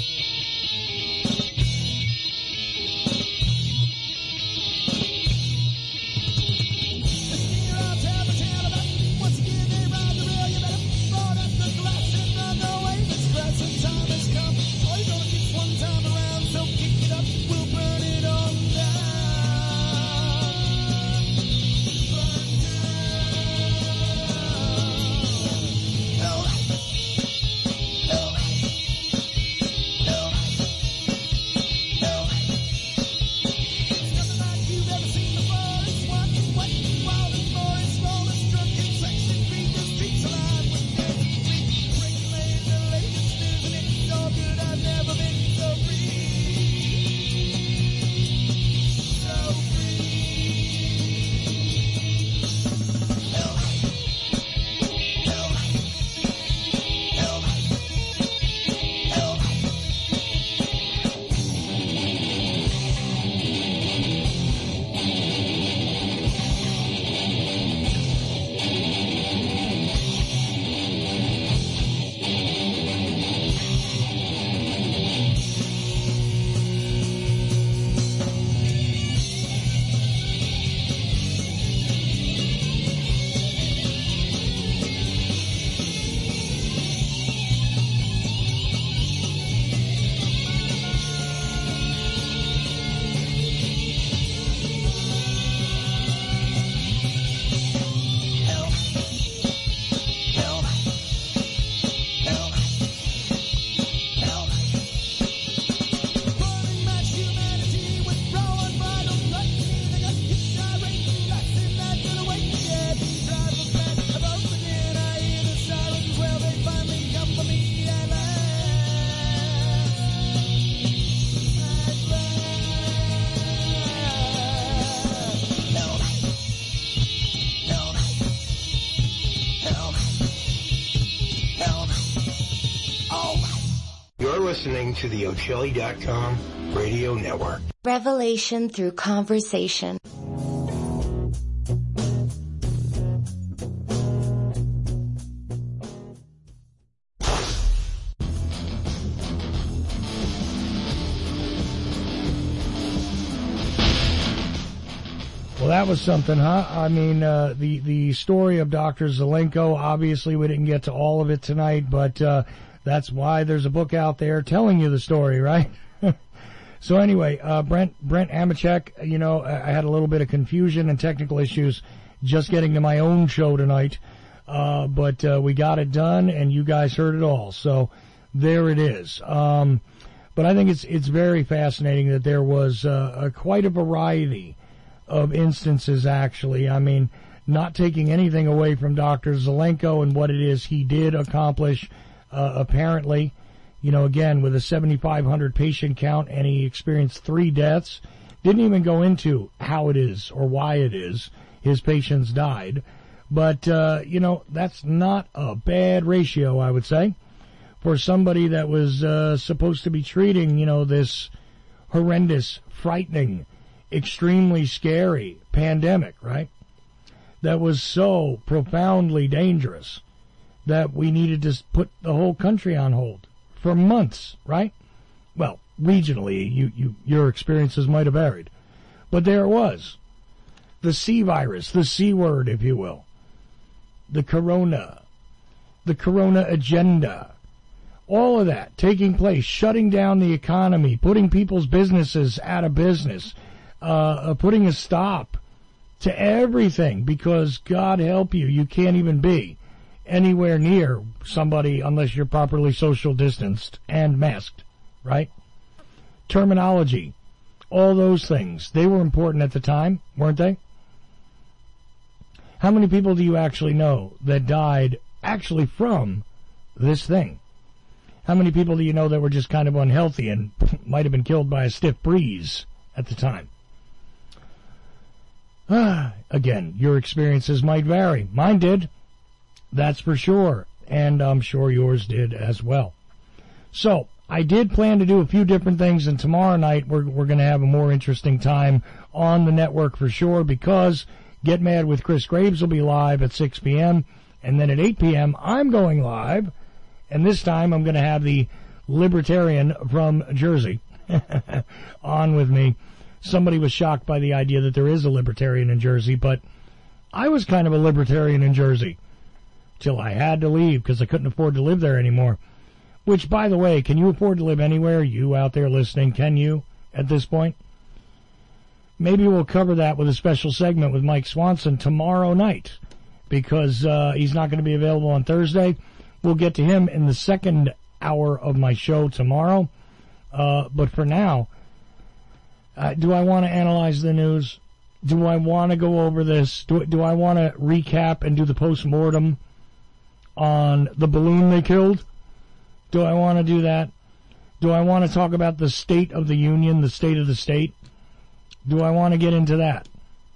Listening to the Ocelli.com radio network. Revelation through conversation. Well, that was something, huh? I mean, the story of Dr. Zelenko, obviously we didn't get to all of it tonight, but That's why there's a book out there telling you the story, right? So anyway, Brent Amachek, you know, I had a little bit of confusion and technical issues just getting to my own show tonight. But we got it done, and you guys heard it all. So there it is. But I think it's very fascinating that there was quite a variety of instances, actually. I mean, not taking anything away from Dr. Zelenko and what it is he did accomplish, apparently. You know, again, with a 7,500 patient count, and he experienced 3 deaths. Didn't even go into how it is or why it is his patients died. But, you know, that's not a bad ratio, I would say, for somebody that was supposed to be treating, you know, this horrendous, frightening, extremely scary pandemic, right? That was so profoundly dangerous that we needed to put the whole country on hold for months, right? Well, regionally, your experiences might have varied. But there it was. The C virus, the C word, if you will. The corona agenda, all of that taking place, shutting down the economy, putting people's businesses out of business, putting a stop to everything, because God help you, you can't even be anywhere near somebody unless you're properly social distanced and masked, right? Terminology, all those things, they were important at the time, weren't they? How many people do you actually know that died actually from this thing? How many people do you know that were just kind of unhealthy and might have been killed by a stiff breeze at the time? Again, your experiences might vary. Mine did, that's for sure, and I'm sure yours did as well. So, I did plan to do a few different things, and tomorrow night we're going to have a more interesting time on the network for sure, because Get Mad with Chris Graves will be live at 6 p.m., and then at 8 p.m. I'm going live, and this time I'm going to have the Libertarian from Jersey on with me. Somebody was shocked by the idea that there is a Libertarian in Jersey, but I was kind of a Libertarian in Jersey till I had to leave because I couldn't afford to live there anymore. Which, by the way, can you afford to live anywhere? You out there listening, can you at this point? Maybe we'll cover that with a special segment with Mike Swanson tomorrow night, because he's not going to be available on Thursday. We'll get to him in the second hour of my show tomorrow. But for now, do I want to analyze the news? Do I want to go over this? Do I want to recap and do the post-mortem on the balloon they killed? Do I want to do that? Do I want to talk about the State of the Union, the state of the state? Do I want to get into that?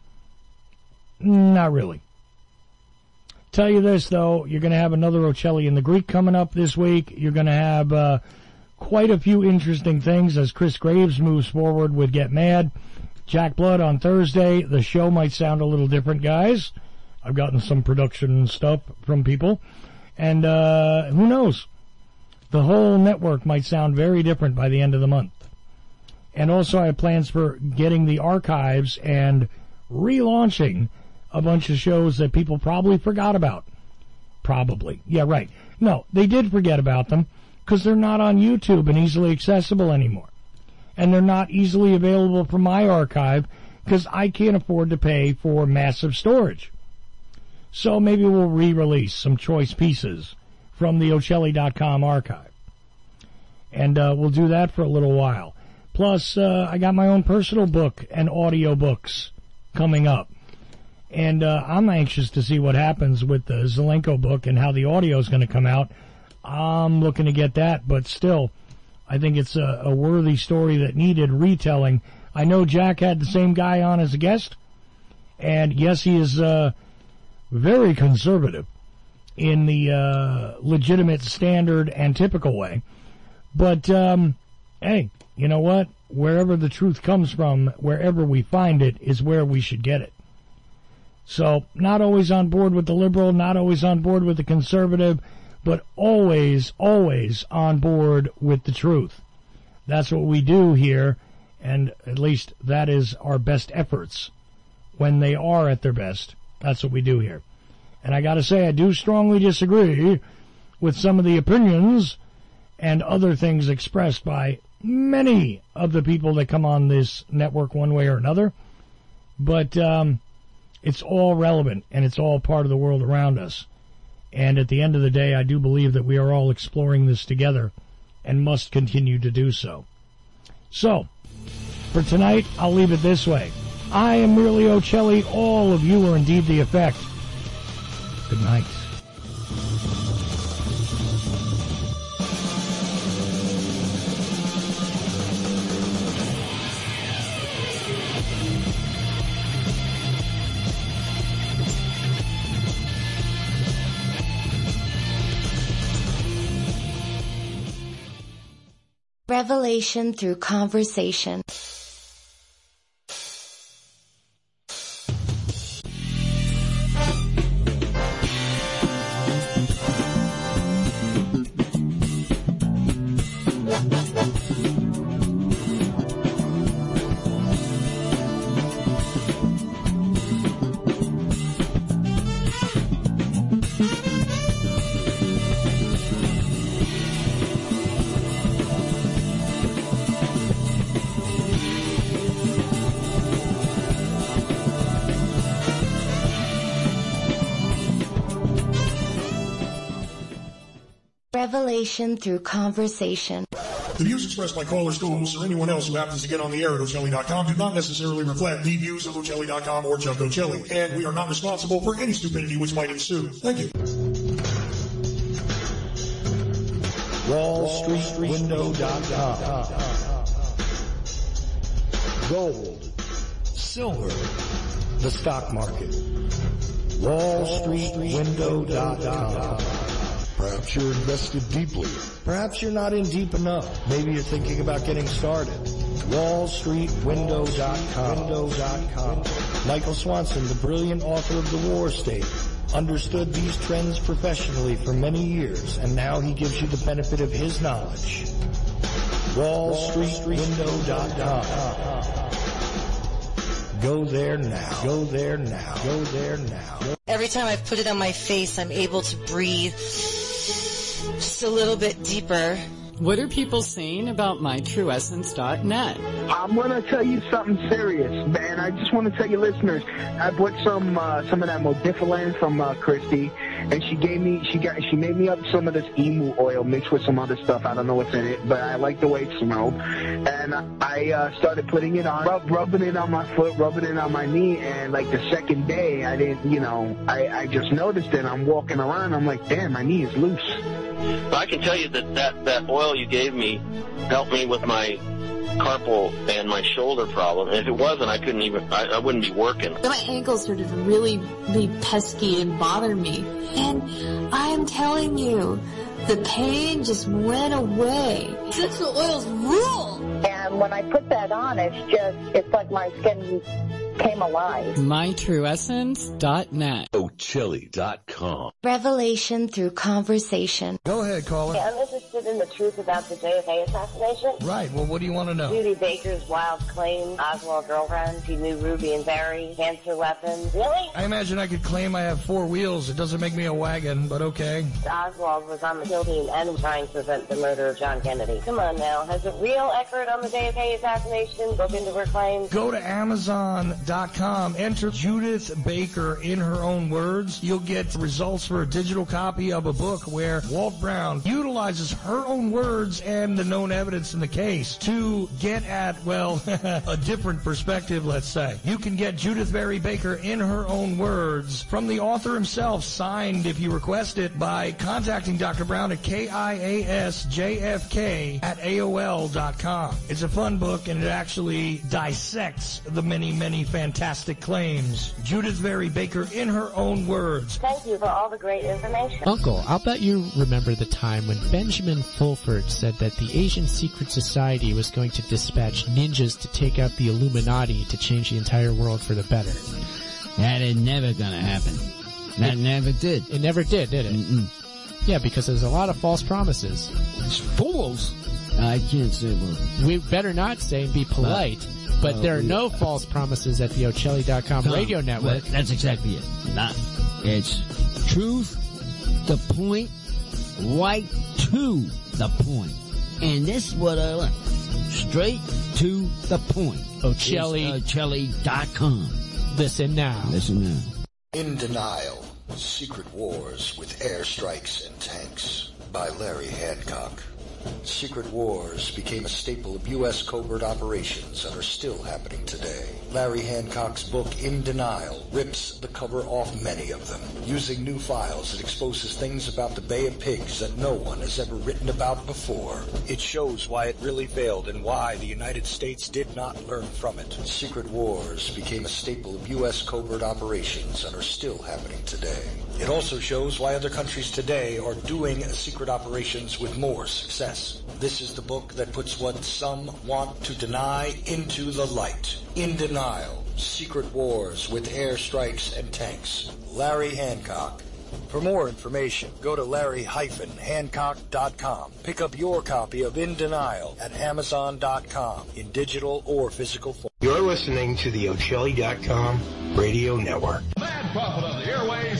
Not really. Tell you this, though, you're going to have another Ocelli in the Greek coming up this week. You're going to have quite a few interesting things as Chris Graves moves forward with Get Mad. Jack Blood on Thursday. The show might sound a little different, guys. I've gotten some production stuff from people. And who knows? The whole network might sound very different by the end of the month. And also I have plans for getting the archives and relaunching a bunch of shows that people probably forgot about. Probably. Yeah, right. No, they did forget about them because they're not on YouTube and easily accessible anymore. And they're not easily available from my archive because I can't afford to pay for massive storage. So maybe we'll re-release some choice pieces from the Ocelli.com archive. And we'll do that for a little while. Plus, I got my own personal book and audio books coming up. And I'm anxious to see what happens with the Zelenko book and how the audio is going to come out. I'm looking to get that, but still, I think it's a worthy story that needed retelling. I know Jack had the same guy on as a guest, and yes, he is very conservative in the legitimate, standard, and typical way. But, hey, you know what? Wherever the truth comes from, wherever we find it, is where we should get it. So, not always on board with the liberal, not always on board with the conservative, but always, always on board with the truth. That's what we do here, and at least that is our best efforts. When they are at their best, that's what we do here. And I gotta say, I do strongly disagree with some of the opinions and other things expressed by many of the people that come on this network one way or another. But it's all relevant, and it's all part of the world around us. And at the end of the day, I do believe that we are all exploring this together and must continue to do so. So, for tonight, I'll leave it this way. I am merely Ocelli. All of you are indeed the effect. Good night. Revelation through conversation. Revelation through conversation. The views expressed by callers, co-hosts, or anyone else who happens to get on the air at Ocelli.com do not necessarily reflect the views of Ocelli.com or Chuck Ocelli, and we are not responsible for any stupidity which might ensue. Thank you. WallStreetWindow.com. Gold, silver, the stock market. WallStreetWindow.com. Perhaps you're invested deeply. Perhaps you're not in deep enough. Maybe you're thinking about getting started. WallStreetWindow.com. Michael Swanson, the brilliant author of The War State, understood these trends professionally for many years, and now he gives you the benefit of his knowledge. WallStreetWindow.com. Go there now. Go there now. Go there now. Every time I put it on my face, I'm able to breathe just a little bit deeper. What are people saying about MyTrueEssence.net? I'm going to tell you something serious, man. I just want to tell you listeners, I bought some of that Modifilan from Christy, and she made me up some of this emu oil mixed with some other stuff. I don't know what's in it, but I like the way it smelled. And I started putting it on, rubbing it on my foot, rubbing it on my knee, and like the second day, I didn't, I just noticed it. I'm walking around, I'm like, damn, my knee is loose. But I can tell you that oil you gave me helped me with my carpal and my shoulder problem. And if it wasn't, I wouldn't be working. My ankles started to really be pesky and bother me. And I'm telling you, the pain just went away. Essential oils rule! And when I put that on, it's like my skin came alive. MyTrueEssence.net. Ocelli.com. Revelation through conversation. Go ahead, caller. Yeah, I'm interested in the truth about the JFK assassination. Right. Well, what do you want to know? Judy Baker's wild claim, Oswald girlfriend, she knew Ruby and Barry, cancer weapons. Really? I imagine I could claim I have 4 wheels. It doesn't make me a wagon, but okay. Oswald was on the kill team and trying to prevent the murder of John Kennedy. Come on now. Has a real expert on the JFK assassination looked into her claims? Go to Amazon.com. Enter Judith Baker in her own words. You'll get results for a digital copy of a book where Walt Brown utilizes her own words and the known evidence in the case to get at, well, a different perspective, let's say. You can get Judith Barry Baker in her own words from the author himself, signed if you request it, by contacting Dr. Brown at KIASJFK@AOL.com. It's a fun book, and it actually dissects the many, many fantastic claims. Judith Barry Baker in her own words. Thank you for all the great information. Uncle, I'll bet you remember the time when Benjamin Fulford said that the Asian Secret Society was going to dispatch ninjas to take out the Illuminati to change the entire world for the better. That is never gonna happen. That never did. It never did it? Mm-mm. Yeah, because there's a lot of false promises. It's fools. I can't say well. We better not say and be polite. But there are no false promises at the Ocelli.com radio network. That's exactly it. It's truth, the point, right to the point. And this is what I like. Straight to the point. Ocelli. Ocelli.com. Listen now. Listen now. In Denial, Secret Wars with Airstrikes and Tanks by Larry Hancock. Secret wars became a staple of U.S. covert operations and are still happening today. Larry Hancock's book, In Denial, rips the cover off many of them. Using new files, it exposes things about the Bay of Pigs that no one has ever written about before. It shows why it really failed and why the United States did not learn from it. Secret wars became a staple of U.S. covert operations and are still happening today. It also shows why other countries today are doing secret operations with more success. This is the book that puts what some want to deny into the light. In Denial, Secret Wars with Airstrikes and Tanks. Larry Hancock. For more information, go to larry-hancock.com. Pick up your copy of In Denial at amazon.com in digital or physical form. You're listening to the Ocelli.com radio network. Mad Prophet of the airways.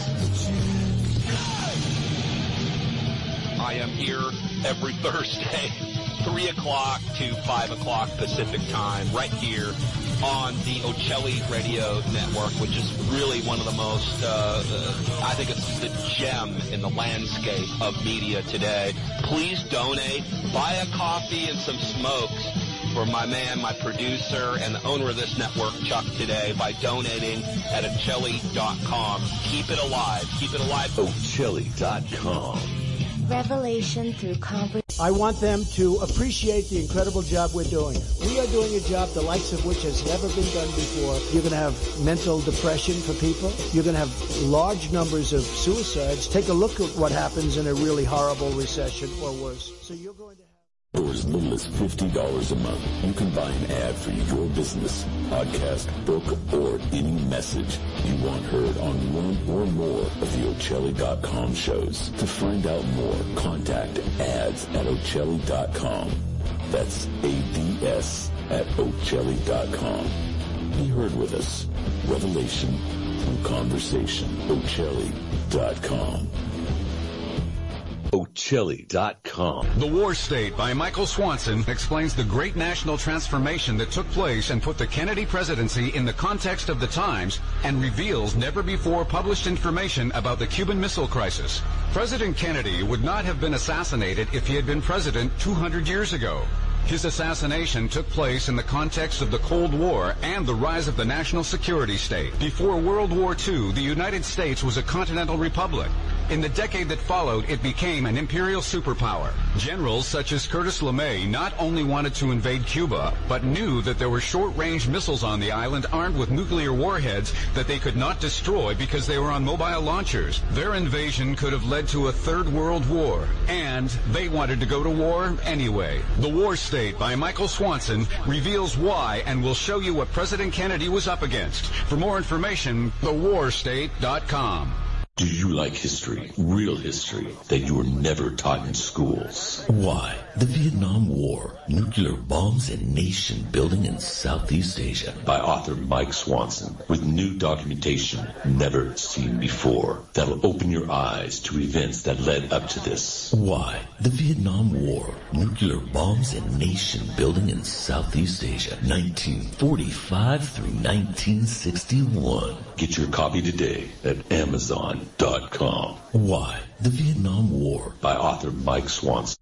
I am here every Thursday, 3 o'clock to 5 o'clock Pacific time, right here on the Ocelli Radio Network, which is really one of the most, I think it's the gem in the landscape of media today. Please donate, buy a coffee and some smokes for my man, my producer, and the owner of this network, Chuck, today by donating at Ocelli.com. Keep it alive. Keep it alive. Ocelli.com. Revelation through conversation. I want them to appreciate the incredible job we're doing. We are doing a job the likes of which has never been done before. You're going to have mental depression for people. You're going to have large numbers of suicides. Take a look at what happens in a really horrible recession or worse. So you're going to For as little as $50 a month, you can buy an ad for your business, podcast, book, or any message you want heard on one or more of the Ocelli.com shows. To find out more, contact ads at Ocelli.com. That's ADS at Ocelli.com. Be heard with us. Revelation through conversation. Ocelli.com. Ocelli.com. The War State by Michael Swanson explains the great national transformation that took place and put the Kennedy presidency in the context of the times and reveals never-before published information about the Cuban Missile Crisis. President Kennedy would not have been assassinated if he had been president 200 years ago. His assassination took place in the context of the Cold War and the rise of the national security state. Before World War II, the United States was a continental republic. In the decade that followed, it became an imperial superpower. Generals such as Curtis LeMay not only wanted to invade Cuba, but knew that there were short-range missiles on the island armed with nuclear warheads that they could not destroy because they were on mobile launchers. Their invasion could have led to a third world war, and they wanted to go to war anyway. The War State by Michael Swanson reveals why and will show you what President Kennedy was up against. For more information, thewarstate.com. Do you like history, real history, that you were never taught in schools? Why? The Vietnam War, Nuclear Bombs and Nation Building in Southeast Asia by author Mike Swanson with new documentation never seen before that'll open your eyes to events that led up to this. Why? The Vietnam War, Nuclear Bombs and Nation Building in Southeast Asia, 1945 through 1961. Get your copy today at Amazon.com. Why? The Vietnam War by author Mike Swanson.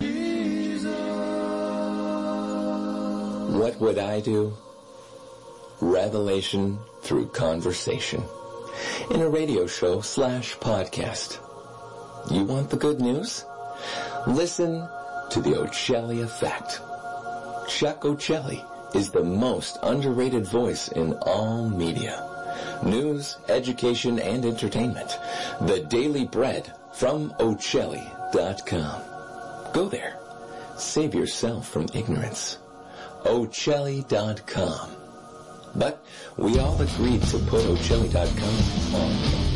What would I do? Revelation through conversation. In a radio show / podcast. You want the good news? Listen to the Ocelli Effect. Chuck Ocelli is the most underrated voice in all media. News, education, and entertainment. The Daily Bread from Ocelli.com. Go there. Save yourself from ignorance. Ocelli.com. But we all agreed to put Ocelli.com on